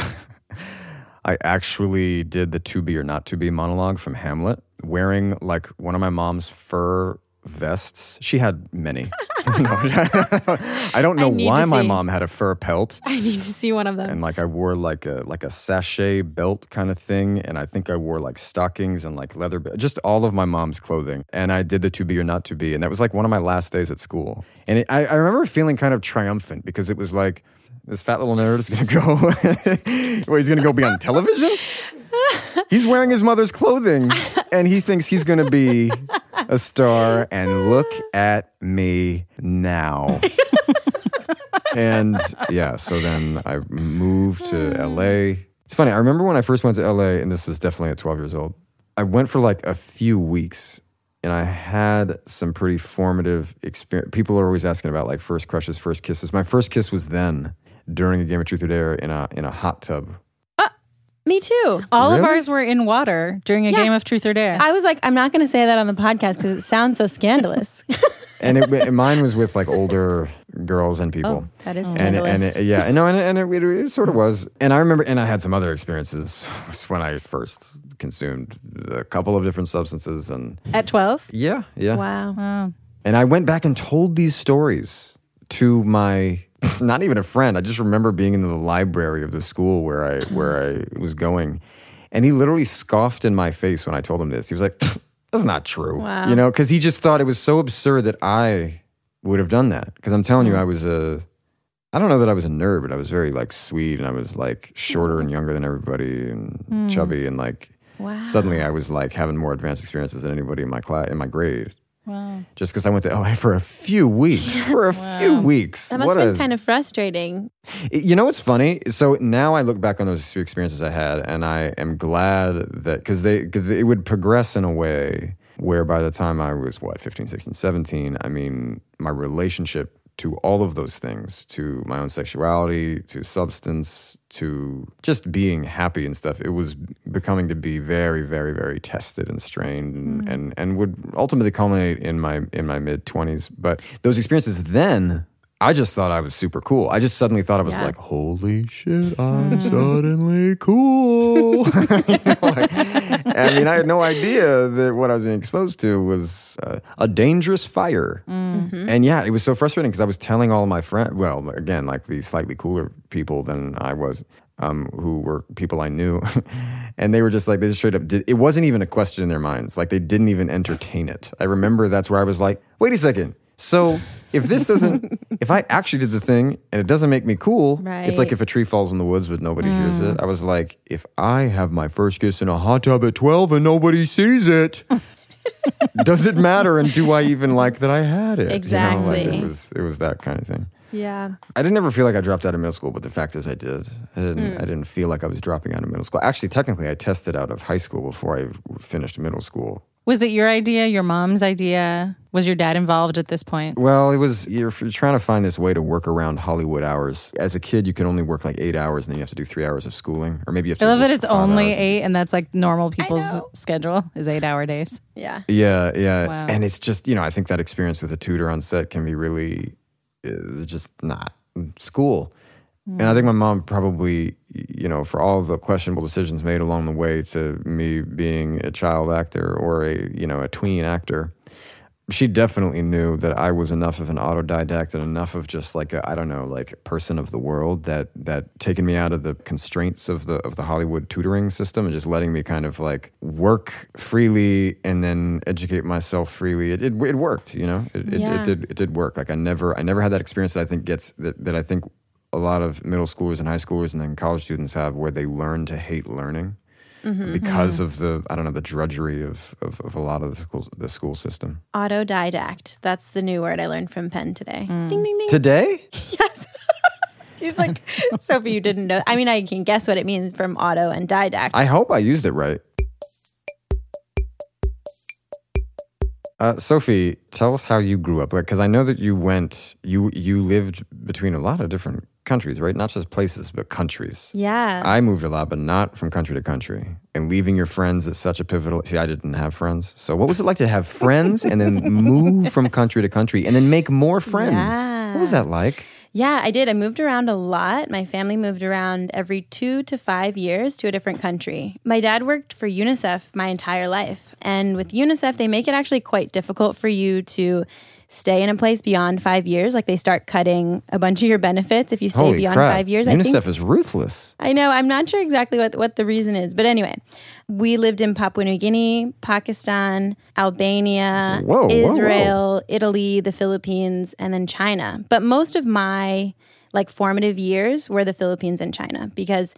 actually did the to be or not to be monologue from Hamlet, wearing like one of my mom's fur vests. She had many. I don't know why my mom had a fur pelt. I need to see one of them. And like I wore like a sachet belt kind of thing, and I think I wore like stockings and like leather, just all of my mom's clothing. And I did the to be or not to be, and that was like one of my last days at school. And I remember feeling kind of triumphant because it was like, this fat little nerd is going to go, well, he's going to go be on television? He's wearing his mother's clothing, and he thinks he's going to be a star, and look at me now. And yeah, so then I moved to LA. It's funny, I remember when I first went to LA, and this is definitely at 12 years old, I went for like a few weeks, and I had some pretty formative experience. People are always asking about like first crushes, first kisses. My first kiss was then, during a game of Truth or Dare in a hot tub. Me too. All of ours were in water during a game of Truth or Dare. I was like, I'm not going to say that on the podcast because it sounds so scandalous. And mine was with like older girls and people. Oh, that is scandalous. And it sort of was. And I remember, and I had some other experiences when I first consumed a couple of different substances. And at 12? Yeah. Wow. And I went back and told these stories to my, not even a friend. I just remember being in the library of the school where I was going, and he literally scoffed in my face when I told him this. He was like, "That's not true," Wow. You know, because he just thought it was so absurd that I would have done that. Because I'm telling you, I was a I don't know that I was a nerd, but I was very like sweet, and I was like shorter and younger than everybody, and chubby, and like suddenly I was like having more advanced experiences than anybody in my class, in my grade. Wow. Just because I went to LA for a few weeks. Few weeks. That must have been kind of frustrating. You know what's funny? So now I look back on those few experiences I had, and I am glad that, because it would progress in a way where by the time I was, 15, 16, 17, I mean, my relationship to all of those things, to my own sexuality, to substance, to just being happy and stuff, it was becoming to be very, very, very tested and strained, and would ultimately culminate in my mid-20s. But those experiences then, I just thought I was super cool. I just suddenly thought I was like, holy shit, I'm suddenly cool. I mean, I had no idea that what I was being exposed to was a dangerous fire. And yeah, it was so frustrating because I was telling all my friends, well, again, like the slightly cooler people than I was, who were people I knew. And they were just like, they just straight up it wasn't even a question in their minds. Like they didn't even entertain it. I remember that's where I was like, wait a second. So if I actually did the thing and it doesn't make me cool, it's like if a tree falls in the woods but nobody hears it. I was like, if I have my first kiss in a hot tub at 12 and nobody sees it, does it matter? And do I even like that I had it? Exactly. You know, like it was that kind of thing. Yeah. I didn't ever feel like I dropped out of middle school, but the fact is I did. I didn't feel like I was dropping out of middle school. Actually, technically, I tested out of high school before I finished middle school. Was it your idea, your mom's idea? Was your dad involved at this point? Well, you're trying to find this way to work around Hollywood hours. As a kid, you can only work like 8 hours, and then you have to do 3 hours of schooling. Or maybe you have to I love that it's 5 only hours. 8, and that's like normal people's schedule is 8-hour days. Yeah. Yeah. Wow. And it's just, I think that experience with a tutor on set can be really just not school. And I think my mom probably, for all of the questionable decisions made along the way to me being a child actor or a tween actor, she definitely knew that I was enough of an autodidact and enough of just like a person of the world that taking me out of the constraints of the Hollywood tutoring system and just letting me kind of like work freely and then educate myself freely. It worked, It did work. Like I never had that experience that I think that I think a lot of middle schoolers and high schoolers and then college students have, where they learn to hate learning because of the drudgery of a lot of the school system. Autodidact. That's the new word I learned from Penn today. Ding, ding, ding. Today? Yes. He's like, Sophie, you didn't know. I mean, I can guess what it means from auto and didact. I hope I used it right. Sophie, tell us how you grew up. Because I know that you lived between a lot of different countries, right? Not just places, but countries. Yeah. I moved a lot, but not from country to country. And leaving your friends is such a pivotal... See, I didn't have friends. So what was it like to have friends and then move from country to country and then make more friends? Yeah. What was that like? Yeah, I did. I moved around a lot. My family moved around every 2 to 5 years to a different country. My dad worked for UNICEF my entire life. And with UNICEF, they make it actually quite difficult for you to stay in a place beyond 5 years. Like they start cutting a bunch of your benefits if you stay beyond 5 years. UNICEF is ruthless. I know. I'm not sure exactly what the reason is. But anyway, we lived in Papua New Guinea, Pakistan, Albania, Israel, Italy, the Philippines, and then China. But most of my formative years were the Philippines and China, because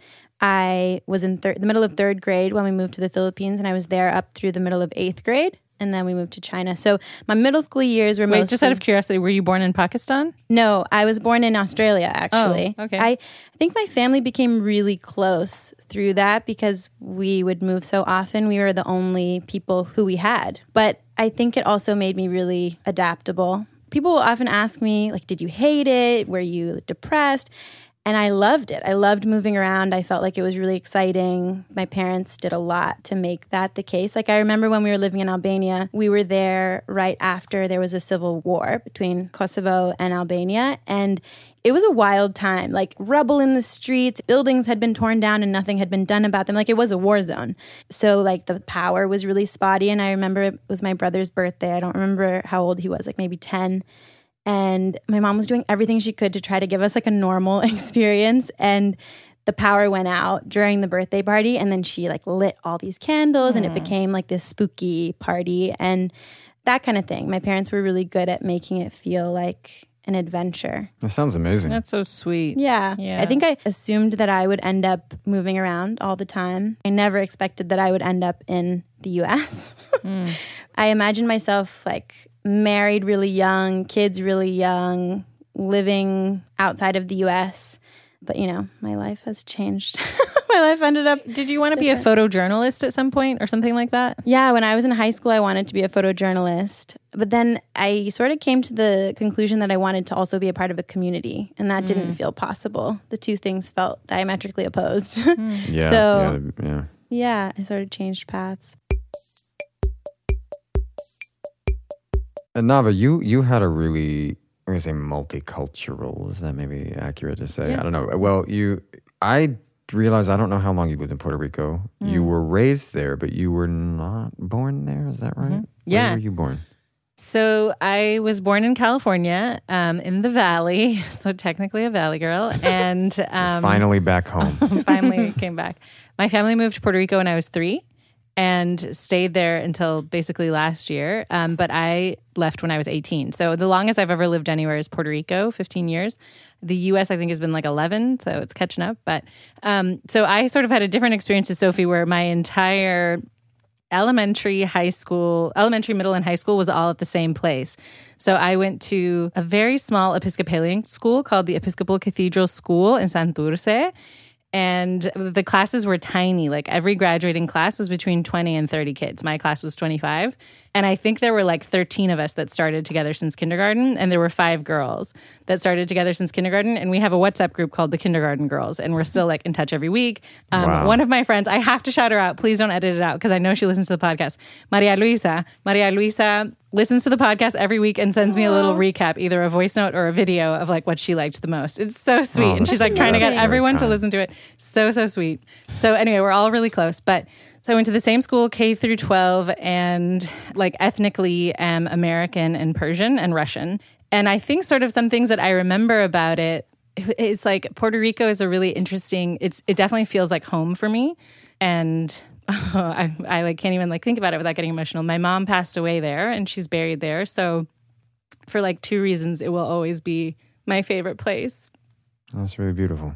I was in the middle of 3rd grade when we moved to the Philippines, and I was there up through the middle of 8th grade. And then we moved to China. So my middle school years were mostly... just out of curiosity, were you born in Pakistan? No, I was born in Australia, actually. Oh, okay. I think my family became really close through that because we would move so often. We were the only people who we had. But I think it also made me really adaptable. People will often ask me, did you hate it? Were you depressed? And I loved it. I loved moving around. I felt like it was really exciting. My parents did a lot to make that the case. I remember when we were living in Albania, we were there right after there was a civil war between Kosovo and Albania. And it was a wild time, rubble in the streets, buildings had been torn down and nothing had been done about them. It was a war zone. So the power was really spotty. And I remember it was my brother's birthday. I don't remember how old he was, maybe 10. And my mom was doing everything she could to try to give us a normal experience. And the power went out during the birthday party. And then she lit all these candles and it became this spooky party and that kind of thing. My parents were really good at making it feel like an adventure. That sounds amazing. That's so sweet. Yeah. Yeah. I think I assumed that I would end up moving around all the time. I never expected that I would end up in the US. I imagined myself like married really young, kids really young, living outside of the US. But, you know, my life has changed. My life ended up... Did you want to be a photojournalist at some point or something like that? Yeah, when I was in high school, I wanted to be a photojournalist. But then I sort of came to the conclusion that I wanted to also be a part of a community. And that didn't feel possible. The two things felt diametrically opposed. Yeah, I sort of changed paths. And Nava, you had a really... I'm going to say multicultural. Is that maybe accurate to say? Yeah. I don't know. Well, I realized I don't know how long you lived in Puerto Rico. You were raised there, but you were not born there. Is that right? Yeah. Where were you born? So I was born in California, in the Valley. So technically a Valley girl. And Finally back home. finally came back. My family moved to Puerto Rico when I was 3 and stayed there until basically last year. But I left when I was 18. So the longest I've ever lived anywhere is Puerto Rico, 15 years. The U.S. I think has been like 11, so it's catching up. But so I sort of had a different experience as Sophie, where my entire elementary, middle, and high school was all at the same place. So I went to a very small Episcopalian school called the Episcopal Cathedral School in Santurce. And the classes were tiny. Like every graduating class was between 20 and 30 kids. My class was 25. And I think there were like 13 of us that started together since kindergarten. And there were 5 girls that started together since kindergarten. And we have a WhatsApp group called the Kindergarten Girls. And we're still like in touch every week. Wow. One of my friends, I have to shout her out. Please don't edit it out because I know she listens to the podcast. Maria Luisa listens to the podcast every week and sends me a little recap, either a voice note or a video of like what she liked the most. It's so sweet. And she's like trying to get everyone to listen to it. So sweet. So anyway, we're all really close. But so I went to the same school, K through 12, and like ethnically am American and Persian and Russian. And I think sort of some things that I remember about it, it's like Puerto Rico is a really interesting, it definitely feels like home for me. And I like can't even like think about it without getting emotional. My mom passed away there and she's buried there. So for like 2 reasons, it will always be my favorite place. That's really beautiful.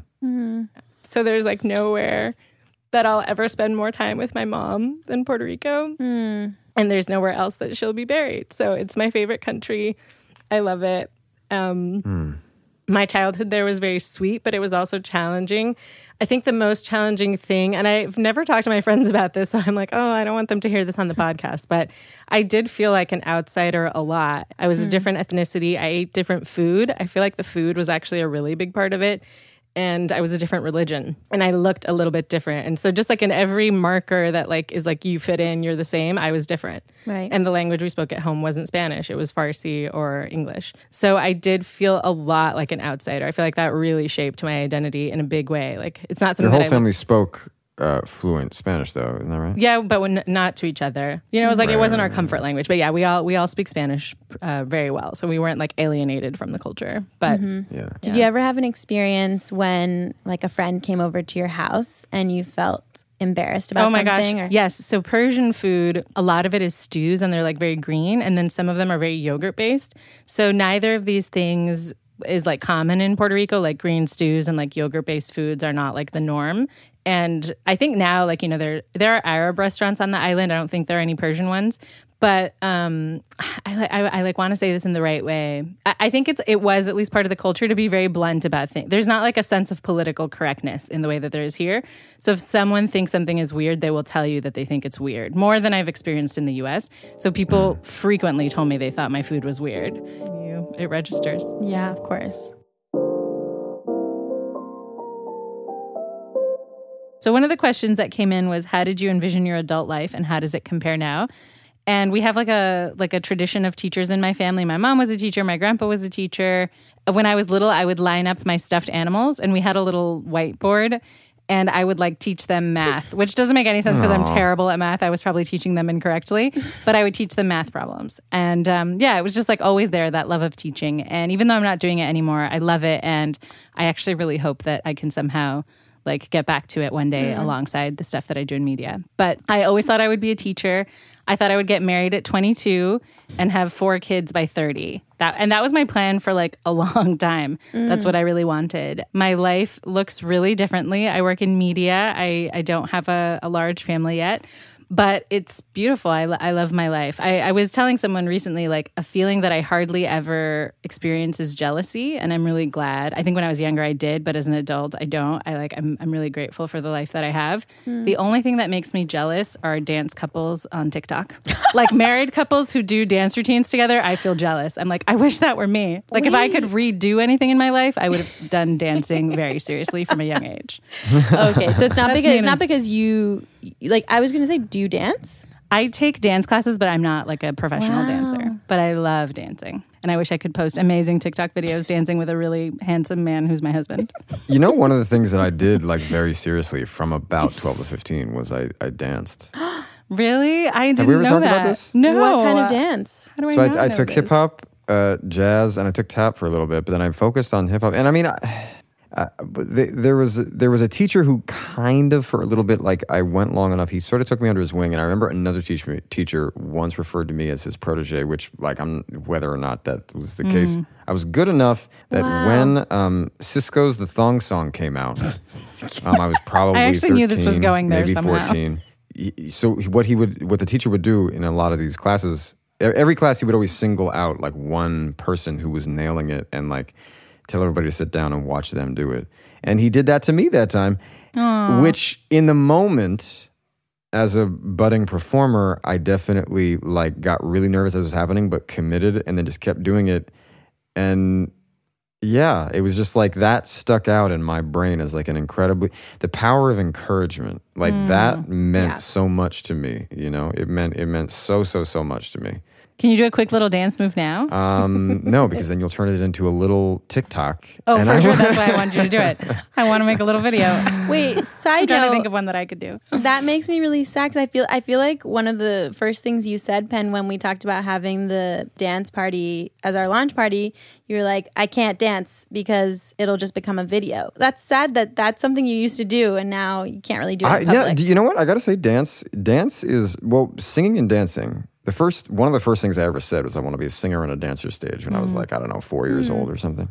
So there's like nowhere that I'll ever spend more time with my mom than Puerto Rico. And there's nowhere else that she'll be buried. So it's my favorite country. I love it. My childhood there was very sweet, but it was also challenging. I think the most challenging thing, and I've never talked to my friends about this, so I'm like, oh, I don't want them to hear this on the podcast, but I did feel like an outsider a lot. I was a different ethnicity. I ate different food. I feel like the food was actually a really big part of it. And I was a different religion and I looked a little bit different. And so just like in every marker that like is like you fit in, you're the same, I was different. Right. And the language we spoke at home wasn't Spanish. It was Farsi or English. So I did feel a lot like an outsider. I feel like that really shaped my identity in a big way. Like it's not something Your whole that family spoke fluent Spanish, though, isn't that right? Yeah, but when not to each other. You know, it was like it wasn't our comfort language. But yeah, we all speak Spanish very well, so we weren't like alienated from the culture. But Yeah. Did you ever have an experience when like a friend came over to your house and you felt embarrassed about something? Oh my gosh. Yes. So Persian food, a lot of it is stews and they're like very green. And then some of them are very yogurt based. So neither of these things is like common in Puerto Rico. Like green stews and like yogurt based foods are not like the norm. And I think now, like, you know, there are Arab restaurants on the island. I don't think there are any Persian ones. But I like want to say this in the right way. I think it was at least part of the culture to be very blunt about things. There's not like a sense of political correctness in the way that there is here. So if someone thinks something is weird, they will tell you that they think it's weird, more than I've experienced in the U.S. So people frequently told me they thought my food was weird. It registers. Yeah, of course. So one of the questions that came in was, how did you envision your adult life and how does it compare now? And we have like a tradition of teachers in my family. My mom was a teacher. My grandpa was a teacher. When I was little, I would line up my stuffed animals and we had a little whiteboard and I would like teach them math, which doesn't make any sense because I'm terrible at math. I was probably teaching them incorrectly, but I would teach them math problems. And it was just like always there, that love of teaching. And even though I'm not doing it anymore, I love it. And I actually really hope that I can somehow like get back to it one day alongside the stuff that I do in media. But I always thought I would be a teacher. I thought I would get married at 22 and have 4 kids by 30. That was my plan for like a long time. That's what I really wanted. My life looks really differently. I work in media. I don't have a large family yet. But it's beautiful. I love my life. I was telling someone recently, like, a feeling that I hardly ever experience is jealousy, and I'm really glad. I think when I was younger, I did, but as an adult, I don't. I'm really grateful for the life that I have. The only thing that makes me jealous are dance couples on TikTok. Like married couples who do dance routines together, I feel jealous. I'm like, I wish that were me. Like, if I could redo anything in my life, I would have done dancing very seriously from a young age. Okay, so it's not because you, like, I was going to say, do you dance? I take dance classes, but I'm not like a professional dancer. But I love dancing. And I wish I could post amazing TikTok videos dancing with a really handsome man who's my husband. You know, one of the things that I did like very seriously from about 12 to 15 was I danced. Really? I didn't Have we ever know talked that. about this? No. What kind of dance? How do I So not I know took this? hip hop, jazz, and I took tap for a little bit, but then I focused on hip hop. And I mean, there was a teacher who kind of, for a little bit, like I went long enough, he sort of took me under his wing. And I remember another teacher once referred to me as his protege, which, like, whether or not that was the case, I was good enough that when Cisco's The Thong Song came out, I was probably I actually 13, knew this was going there maybe somehow. 14. So what the teacher would do in a lot of these classes, every class he would always single out like one person who was nailing it and like tell everybody to sit down and watch them do it. And he did that to me that time, which in the moment, as a budding performer, I definitely like got really nervous as it was happening, but committed and then just kept doing it. And yeah, it was just like that stuck out in my brain as like the power of encouragement. Like that meant so much to me, you know, it meant so much to me. Can you do a quick little dance move now? No, because then you'll turn it into a little TikTok. Oh, for sure. That's why I wanted you to do it. I want to make a little video. Wait, I'm side trying to note, think of one that I could do. that makes me really sad because I feel like one of the first things you said, Penn, when we talked about having the dance party as our launch party, you were like, I can't dance because it'll just become a video. That's sad that that's something you used to do and now you can't really do it in public. Yeah, you know what? I got to say dance is, well, singing and dancing. One of the first things I ever said was I want to be a singer on a dancer stage when I was like, I don't know, 4 years old or something.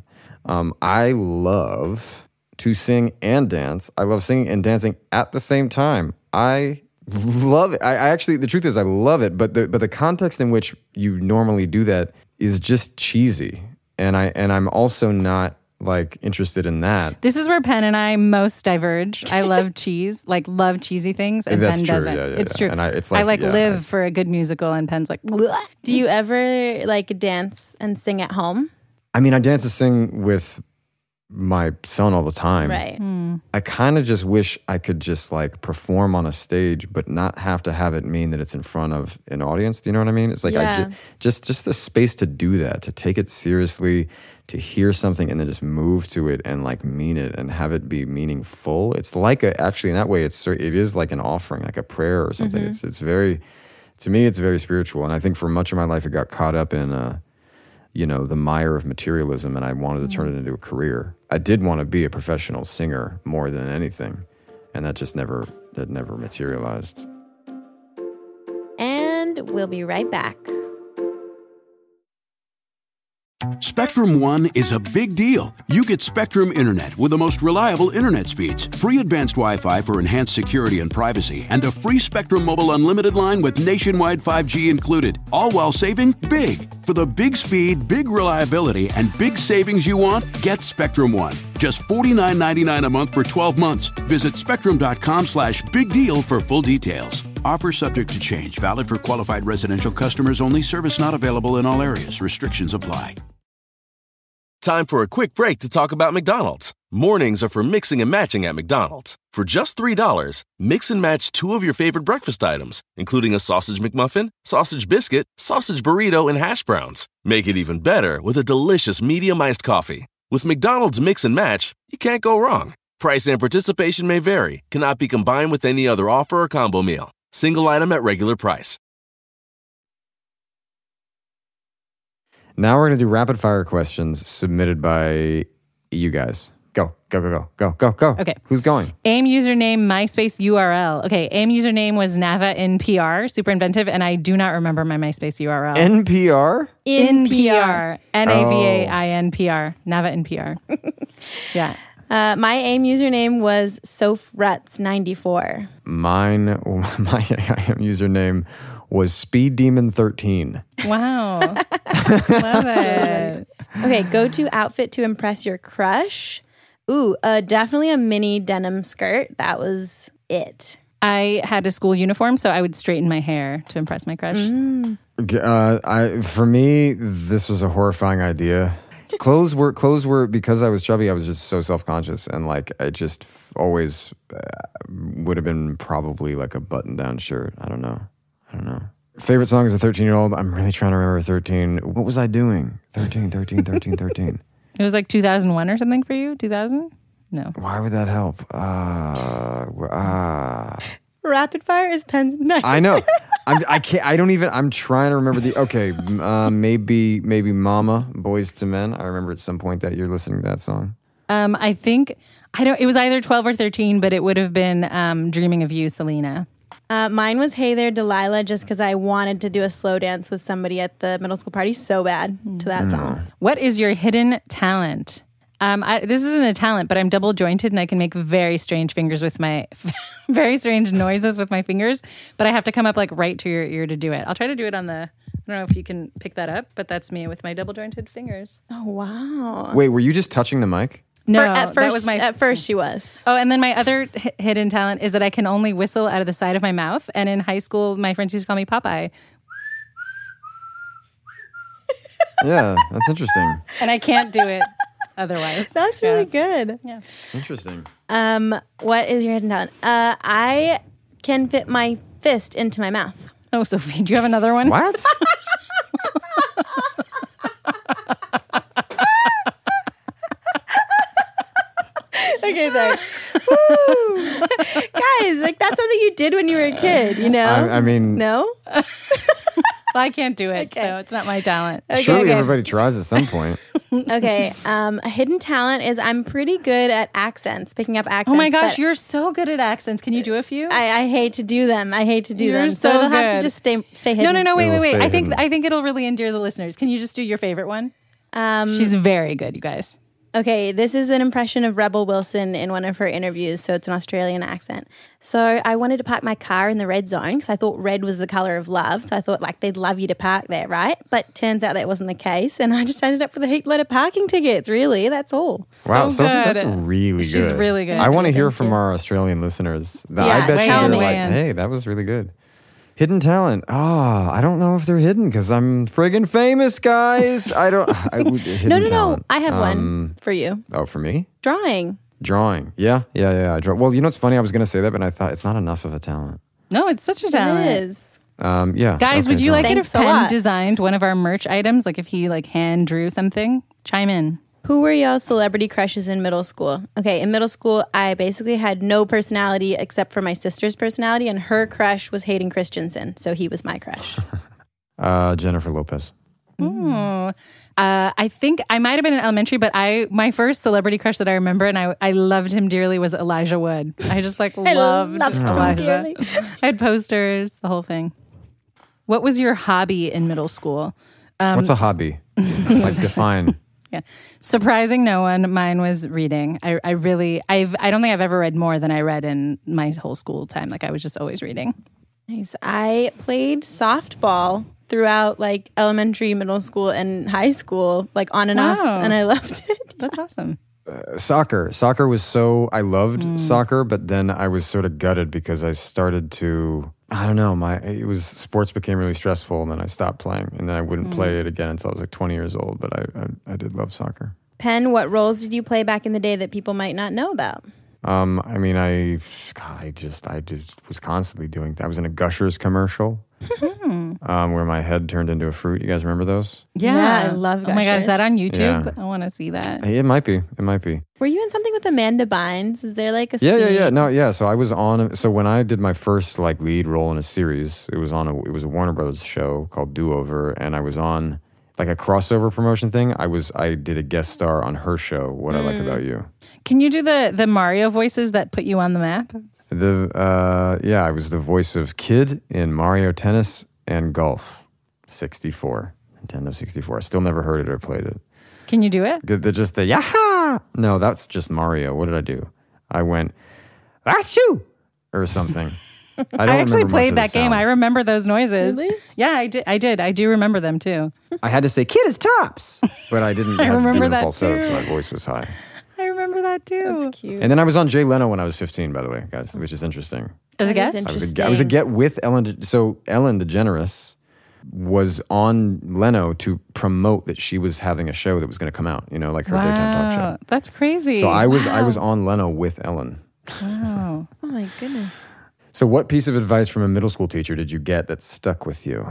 I love to sing and dance. I love singing and dancing at the same time. I love it. I actually, the truth is I love it, but the context in which you normally do that is just cheesy. And I'm also not like interested in that. This is where Penn and I most diverge. I love cheese, like love cheesy things, and That's Penn true, doesn't. yeah, It's yeah. true. And I live for a good musical, and Penn's like, bleh. Do you ever like dance and sing at home? I mean, I dance and sing with my son all the time. Right. I kind of just wish I could just like perform on a stage, but not have to have it mean that it's in front of an audience. Do you know what I mean? It's like just the space to do that, to take it seriously, to hear something and then just move to it and like mean it and have it be meaningful. It's like actually in that way, it is like an offering, like a prayer or something. It's very, to me, it's very spiritual. And I think for much of my life, it got caught up in the mire of materialism, and I wanted to turn it into a career. I did want to be a professional singer more than anything, and that never materialized. And we'll be right back. Spectrum One is a big deal. You get Spectrum Internet with the most reliable internet speeds, free advanced Wi-Fi for enhanced security and privacy, and a free Spectrum Mobile Unlimited line with nationwide 5G included, all while saving big. For the big speed, big reliability, and big savings you want, get Spectrum One. Just $49.99 a month for 12 months. Visit spectrum.com/big deal for full details. Offer subject to change. Valid for qualified residential customers only. Service not available in all areas. Restrictions apply. Time for a quick break to talk about McDonald's. Mornings are for mixing and matching at McDonald's. For just $3, mix and match 2 of your favorite breakfast items, including a sausage McMuffin, sausage biscuit, sausage burrito, and hash browns. Make it even better with a delicious medium iced coffee. With McDonald's Mix and Match, you can't go wrong. Price and participation may vary. Cannot be combined with any other offer or combo meal. Single item at regular price. Now we're going to do rapid fire questions submitted by you guys. Go. Okay. Who's going? AIM username, MySpace URL. Okay, AIM username was NavaInPR, super inventive, and I do not remember my MySpace URL. NPR? InPR. NAVAINPR. NavaInPR. Yeah. My AIM username was SophRuts94. My IM username was SpeedDemon13. Wow. Love it. Okay, go-to outfit to impress your crush. Ooh, definitely a mini denim skirt. That was it. I had a school uniform, so I would straighten my hair to impress my crush. For me, this was a horrifying idea. Clothes were because I was chubby. I was just so self-conscious, and like I just always would have been probably like a button-down shirt. I don't know. Favorite song as a 13-year-old? I'm really trying to remember 13. What was I doing? 13. It was like 2001 or something for you? 2000? No. Why would that help? Rapid fire is Penn's night. I know. I'm trying to remember maybe Mama, Boys to Men. I remember at some point that year listening to that song. I think, it was either 12 or 13, but it would have been Dreaming of You, Selena. Mine was Hey There, Delilah, just because I wanted to do a slow dance with somebody at the middle school party so bad to that song. What is your hidden talent? This isn't a talent, but I'm double jointed and I can make very strange noises with my fingers, but I have to come up like right to your ear to do it. I'll try to do it on I don't know if you can pick that up, but that's me with my double jointed fingers. Oh, wow. Wait, were you just touching the mic? No, at first, that was at first she was. Oh, and then my other hidden talent is that I can only whistle out of the side of my mouth. And in high school, my friends used to call me Popeye. Yeah, that's interesting. And I can't do it otherwise. That's really good. Yeah. Interesting. What is your hidden talent? I can fit my fist into my mouth. Oh, Sophie, do you have another one? What? Okay, sorry. Guys, like that's something you did when you were a kid, you know? I mean... No? I can't do it, so it's not my talent. Surely everybody tries at some point. Okay, a hidden talent is I'm pretty good at accents, picking up accents. Oh my gosh, you're so good at accents. Can you do a few? I hate to do them. You're So it'll have to just stay hidden. No, wait. It'll I stay think it'll really endear the listeners. Can you just do your favorite one? She's very good, you guys. Okay, this is an impression of Rebel Wilson in one of her interviews, so it's an Australian accent. So I wanted to park my car in the red zone because I thought red was the colour of love, so I thought like they'd love you to park there, right? But turns out that wasn't the case, and I just ended up with a heap load of parking tickets, really, that's all. Wow, so Sophie, good. that's really good. She's really good. I want to hear from our Australian listeners. Yeah, I bet you tell they're me. like, hey, that was really good. Hidden talent. I don't know if they're hidden because I'm friggin' famous, guys. No. Talent. I have one for you. Oh, for me? Drawing. Drawing. Yeah. I draw. Well, you know what's funny? I was going to say that, but I thought it's not enough of a talent. No, it's such a talent. It is. Yeah. Guys, okay, would you like it if Thanks a Penn lot. designed one of our merch items? Like if he like hand drew something? Chime in. Who were y'all celebrity crushes in middle school? Okay, in middle school, I basically had no personality except for my sister's personality, and her crush was Hayden Christensen, so he was my crush. Jennifer Lopez. I think I might have been in elementary, but my first celebrity crush that I remember and I loved him dearly was Elijah Wood. I just like loved Elijah. dearly. I had posters, the whole thing. What was your hobby in middle school? What's a hobby? Like define. Yeah. Surprising no one, mine was reading. I don't think I've ever read more than I read in my whole school time. Like I was just always reading. Nice. I played softball throughout like elementary, middle school, and high school, like on and off, and I loved it. That's awesome. Soccer was I loved soccer, but then I was sort of gutted because I started to, I don't know, sports became really stressful and then I stopped playing and then I wouldn't play it again until I was like 20 years old, but I did love soccer. Penn, what roles did you play back in the day that people might not know about? I just was constantly doing that. I was in a Gushers commercial where my head turned into a fruit. You guys remember those? Yeah, I love Oh my God, is that on YouTube? Yeah. I want to see that. It might be. Were you in something with Amanda Bynes? Is there like a Yeah. scene? No, yeah. So I was on. So when I did my first like lead role in a series, it was a Warner Brothers show called Do Over, and I was on like a crossover promotion thing. I did a guest star on her show, What I Like About You. Can you do the Mario voices that put you on the map? I was the voice of Kid in Mario Tennis and Golf 64, Nintendo 64. I still never heard it or played it. Can you do it? They're just the yaha. No, that's just Mario. What did I do? I went achoo or something. I actually played that game. I remember those noises. Really? Yeah, I did. I do remember them too. I had to say Kid is tops, but I didn't have to do remember the that falsetto, too. so my voice was high. I remember that too. That's cute. And then I was on Jay Leno when I was 15, by the way, guys, which is interesting. As a That is guest? interesting. I was a get with Ellen. So Ellen DeGeneres was on Leno to promote that she was having a show that was going to come out, like her daytime talk show. That's crazy. So I was on Leno with Ellen. Wow. Oh my goodness. So what piece of advice from a middle school teacher did you get that stuck with you?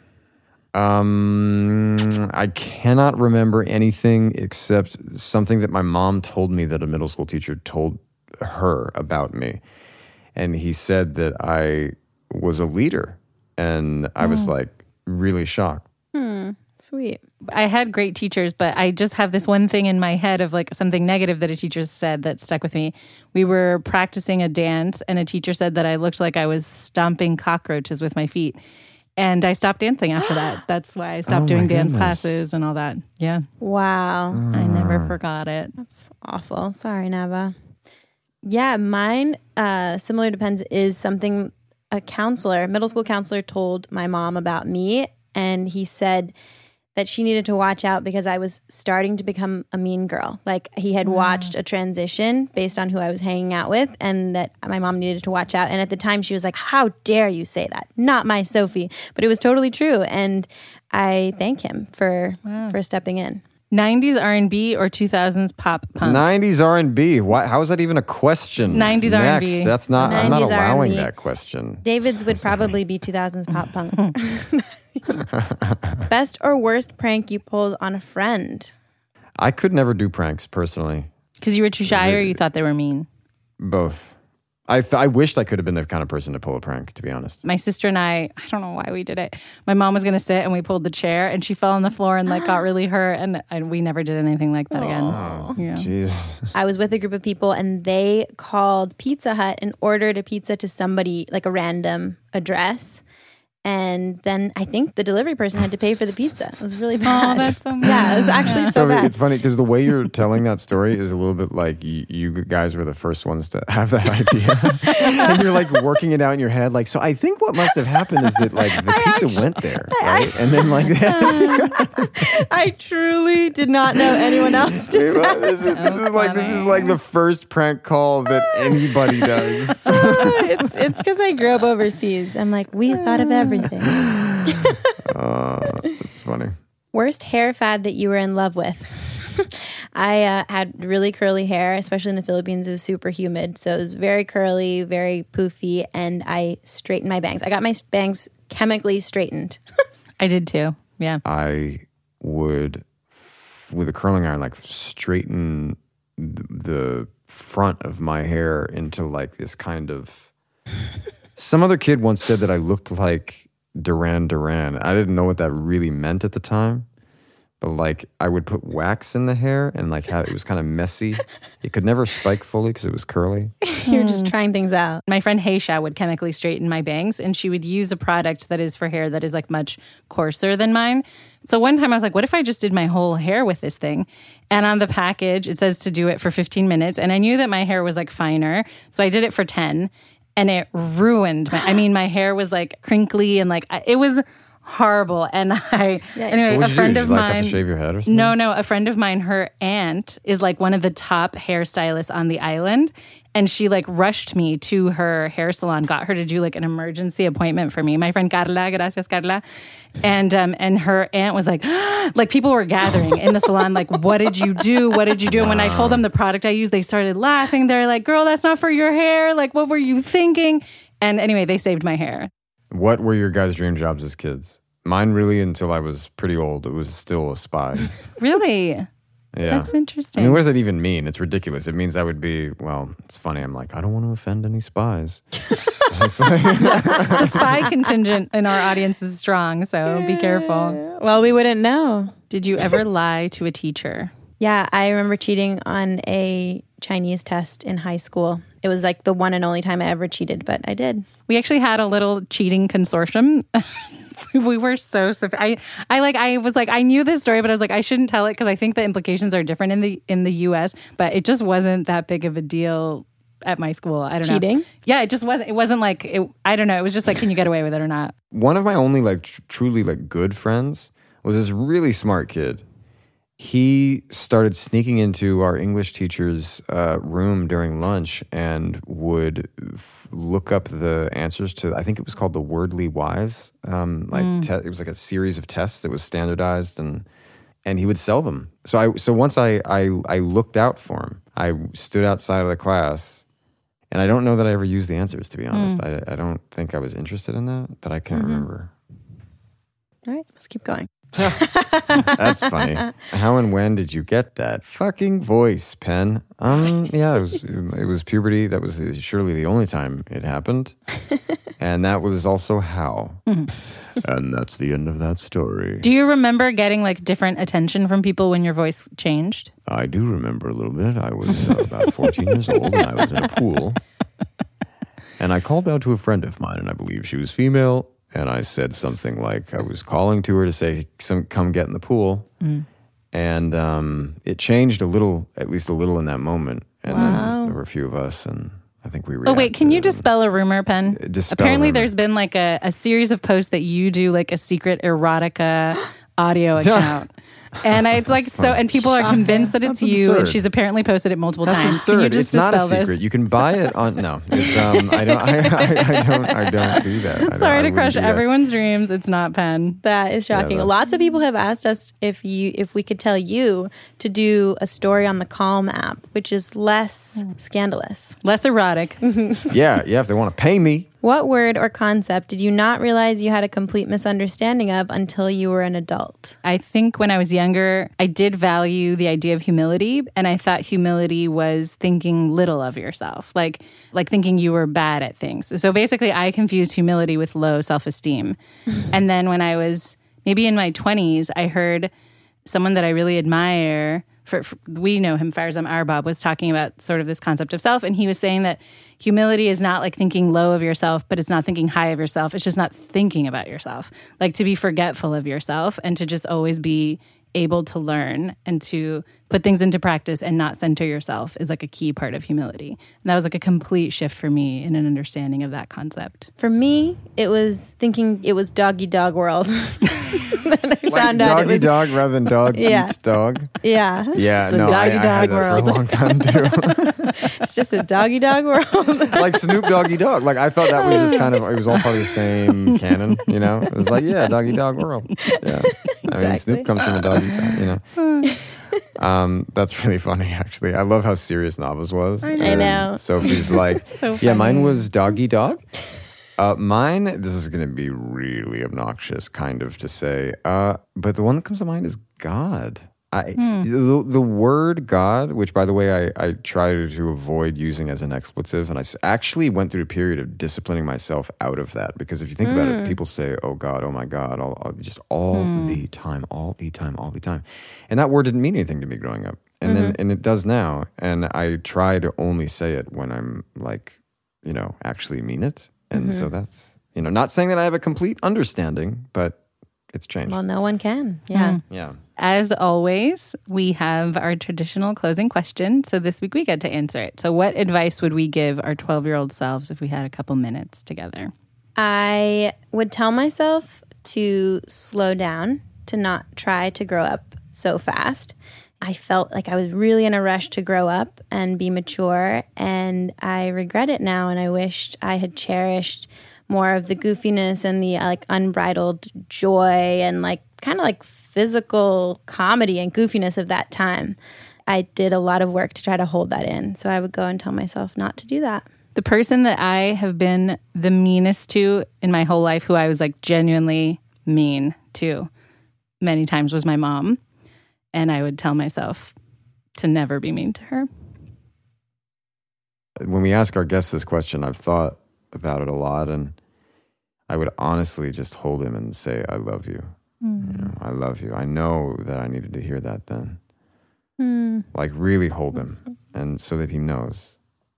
I cannot remember anything except something that my mom told me that a middle school teacher told her about me. And he said that I was a leader. And I was like really shocked. Sweet. I had great teachers, but I just have this one thing in my head of like something negative that a teacher said that stuck with me. We were practicing a dance and a teacher said that I looked like I was stomping cockroaches with my feet. And I stopped dancing after that. That's why I stopped doing dance classes and all that. Yeah. Wow. I never forgot it. That's awful. Sorry, Nava. Yeah, mine, similar to Penn's, is something a middle school counselor told my mom about me. And he said that she needed to watch out because I was starting to become a mean girl. Like he had watched a transition based on who I was hanging out with, and that my mom needed to watch out. And at the time she was like, how dare you say that? Not my Sophie. But it was totally true. And I thank him for stepping in. 90s R&B or 2000s pop punk? 90s R&B. How is that even a question? 90s Next. R&B. That's not. I'm not 90s allowing R&B. that question. David's would probably be 2000s pop punk. Best or worst prank you pulled on a friend? I could never do pranks personally. Because you were too shy or you thought they were mean? Both. I wished I could have been the kind of person to pull a prank, to be honest. My sister and I don't know why we did it. My mom was going to sit and we pulled the chair and she fell on the floor and got really hurt. And we never did anything like that again. Yeah. Jeez. I was with a group of people and they called Pizza Hut and ordered a pizza to somebody, like a random address. And then I think the delivery person had to pay for the pizza. It was really bad. Oh, that's so bad. Yeah, it was actually so bad. It's funny because the way you're telling that story is a little bit like you guys were the first ones to have that idea. And you're like working it out in your head. Like, so I think what must have happened is that like the pizza went there, right? And then like I truly did not know anyone else did that. this is like the first prank call that anybody does. It's because I grew up overseas. I'm like, we thought of everything. It's funny. Worst hair fad that you were in love with? I had really curly hair, especially in the Philippines. It was super humid. So it was very curly, very poofy, and I straightened my bangs. I got my bangs chemically straightened. I did too. Yeah. I would, with a curling iron, like straighten the front of my hair into like this kind of... Some other kid once said that I looked like Duran Duran. I didn't know what that really meant at the time. But like I would put wax in the hair and like it was kind of messy. It could never spike fully because it was curly. You're just trying things out. My friend Heisha would chemically straighten my bangs and she would use a product that is for hair that is like much coarser than mine. So one time I was like, what if I just did my whole hair with this thing? And on the package, it says to do it for 15 minutes. And I knew that my hair was like finer. So I did it for 10 and it ruined my hair was like crinkly and like it was horrible. And anyway, a friend of mine, have to shave your head or something? No, a friend of mine, her aunt is like one of the top hairstylists on the island. And she like rushed me to her hair salon, got her to do like an emergency appointment for me. My friend Carla, gracias Carla. And her aunt was like people were gathering in the salon, like, what did you do? What did you do? And when I told them the product I used, they started laughing. They're like, girl, that's not for your hair. Like, what were you thinking? And anyway, they saved my hair. What were your guys' dream jobs as kids? Mine really, until I was pretty old, it was still a spy. Really? Yeah. That's interesting. I mean, what does that even mean? It's ridiculous. It means I would be, well, it's funny. I'm like, I don't want to offend any spies. The spy contingent in our audience is strong, so be careful. Well, we wouldn't know. Did you ever lie to a teacher? Yeah, I remember cheating on a Chinese test in high school. It was like the one and only time I ever cheated, but I did. We actually had a little cheating consortium. We were so I was like, I knew this story, but I was like, I shouldn't tell it because I think the implications are different in the US, but it just wasn't that big of a deal at my school. I don't know. Cheating? Yeah, it just wasn't. It wasn't like I don't know. It was just like, can you get away with it or not? One of my only like truly like good friends was this really smart kid. He started sneaking into our English teacher's room during lunch and would look up the answers to, I think it was called the Wordly Wise. It was like a series of tests that was standardized, and he would sell them. So once I looked out for him. I stood outside of the class, and I don't know that I ever used the answers, to be honest. I don't think I was interested in that, but I can't remember. All right, let's keep going. That's funny. How and when did you get that fucking voice, Penn? Yeah, it was puberty. That was surely the only time it happened. And that was also how. And that's the end of that story. Do you remember getting like different attention from people when your voice changed? I do remember a little bit. I was about 14 years old, and I was in a pool. And I called out to a friend of mine, and I believe she was female. And I said something like I was calling to her to say, come get in the pool. And it changed a little, at least a little in that moment. And then there were a few of us, and I think we reacted. Oh, wait, can you dispel a rumor, Penn? Apparently there's been like a series of posts that you do like a secret erotica audio account. And it's like so, and people are convinced that it's you. And she's apparently posted it multiple times. Absurd. Can you just it's not a dispel secret. this? You can buy it on. No, it's I don't do that. Sorry to crush everyone's dreams. It's not Penn. That is shocking. Yeah, Lots of people have asked us if we could tell you to do a story on the Calm app, which is less scandalous, less erotic. Yeah. If they want to pay me. What word or concept did you not realize you had a complete misunderstanding of until you were an adult? I think when I was younger, I did value the idea of humility, and I thought humility was thinking little of yourself, like thinking you were bad at things. So basically, I confused humility with low self-esteem. And then when I was maybe in my 20s, I heard someone that I really admire, we know him, Farzam Arbab, was talking about sort of this concept of self. And he was saying that humility is not like thinking low of yourself, but it's not thinking high of yourself. It's just not thinking about yourself. Like to be forgetful of yourself and to just always be able to learn and to put things into practice and not center yourself is like a key part of humility. And that was like a complete shift for me in an understanding of that concept. For me, it was thinking it was doggy dog world. Then I found out doggy dog rather than dog eat dog. Yeah. Yeah, The no, I doggy had dog that world. for a long time too. It's just a doggy dog world. Like Snoop Doggy Dog. Like I thought that was just kind of, it was all part of the same canon, you know? It was like, yeah, Doggy Dog World. Yeah. I mean, Snoop comes from a doggy dog, you know? That's really funny, actually. I love how serious Navas was. I know. Sophie's like, So yeah, mine funny. was Doggy Dog. Mine, this is going to be really obnoxious kind of to say, but the one that comes to mind is God. The word God, which by the way I try to avoid using as an expletive, and I actually went through a period of disciplining myself out of that, because if you think about it, people say, oh God, oh my God, just all the time, and that word didn't mean anything to me growing up, and it does now, and I try to only say it when I'm like, you know, actually mean it, and so that's, you know, not saying that I have a complete understanding, but it's changed. Well, no one can. Yeah. Yeah. As always, we have our traditional closing question. So this week we get to answer it. So what advice would we give our 12-year-old selves if we had a couple minutes together? I would tell myself to slow down, to not try to grow up so fast. I felt like I was really in a rush to grow up and be mature, and I regret it now, and I wished I had cherished more of the goofiness and the like unbridled joy and like kind of like physical comedy and goofiness of that time. I did a lot of work to try to hold that in. So I would go and tell myself not to do that. The person that I have been the meanest to in my whole life, who I was like genuinely mean to many times, was my mom. And I would tell myself to never be mean to her. When we ask our guests this question, I've thought about it a lot, and I would honestly just hold him and say, I love you. I love you. I know that I needed to hear that then. Like really hold him, and so that he knows.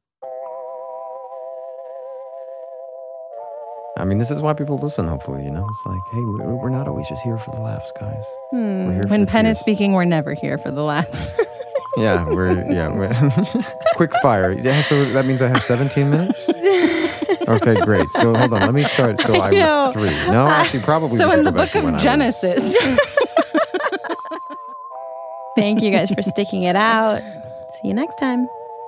I mean, this is why people listen, hopefully, It's like, hey, we're not always just here for the laughs, guys. We're here When for Penn tears. is speaking, we're never here for the laughs. We're quick fire. Yeah, so that means I have 17 minutes? Okay, great. So hold on, let me start. So I was 3. No, actually, probably. So we should in the go back book to when of I Genesis. Thank you guys for sticking it out. See you next time.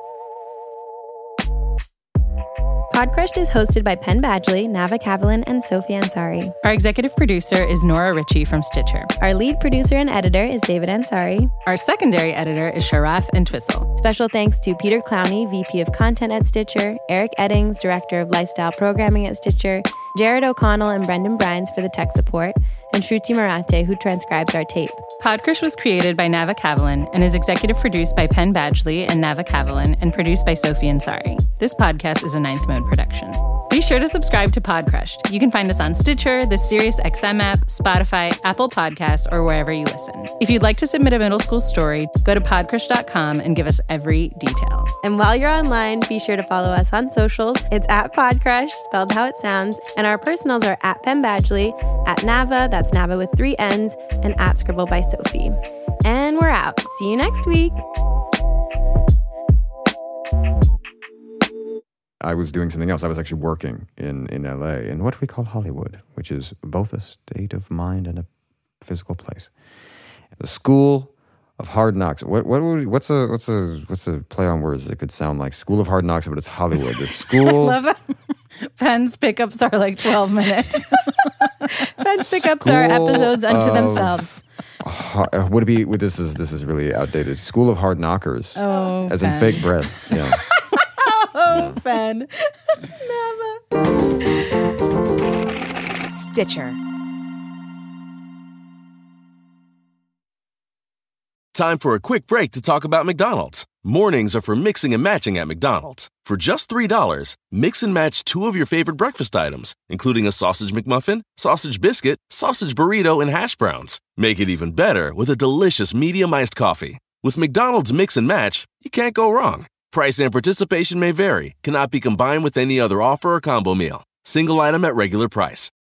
Podcrushed is hosted by Penn Badgley, Nava Kavalin, and Sophie Ansari. Our executive producer is Nora Ritchie from Stitcher. Our lead producer and editor is David Ansari. Our secondary editor is Sharaf and Twistle. Special thanks to Peter Clowney, VP of Content at Stitcher, Eric Eddings, Director of Lifestyle Programming at Stitcher, Jared O'Connell and Brendan Brines for the tech support, and Shruti Marate, who transcribes our tape. Podcrush was created by Nava Kavalin and is executive produced by Penn Badgley and Nava Kavalin and produced by Sophie Ansari. This podcast is a Ninth Mode production. Be sure to subscribe to Podcrushed. You can find us on Stitcher, the SiriusXM app, Spotify, Apple Podcasts, or wherever you listen. If you'd like to submit a middle school story, go to podcrush.com and give us every detail. And while you're online, be sure to follow us on socials. It's at Podcrush, spelled how it sounds, and our personals are at Penn Badgley, at Nava, that's Nava with 3 N's, and at Scribble by Sophie. And we're out. See you next week. I was doing something else. I was actually working in LA in what we call Hollywood, which is both a state of mind and a physical place. The School of Hard Knocks. What's a play on words that could sound like School of Hard Knocks, but it's Hollywood. The School. I love that. Penn's pickups are like 12 minutes. Penn's pickups are episodes unto themselves. Would it be? This is really outdated. School of Hard Knockers. Oh, as Ben. in fake breasts. Yeah. Oh, Ben. Stitcher. Time for a quick break to talk about McDonald's. Mornings are for mixing and matching at McDonald's. For just $3, mix and match 2 of your favorite breakfast items, including a sausage McMuffin, sausage biscuit, sausage burrito, and hash browns. Make it even better with a delicious medium iced coffee. With McDonald's Mix and Match, you can't go wrong. Price and participation may vary, cannot be combined with any other offer or combo meal. Single item at regular price.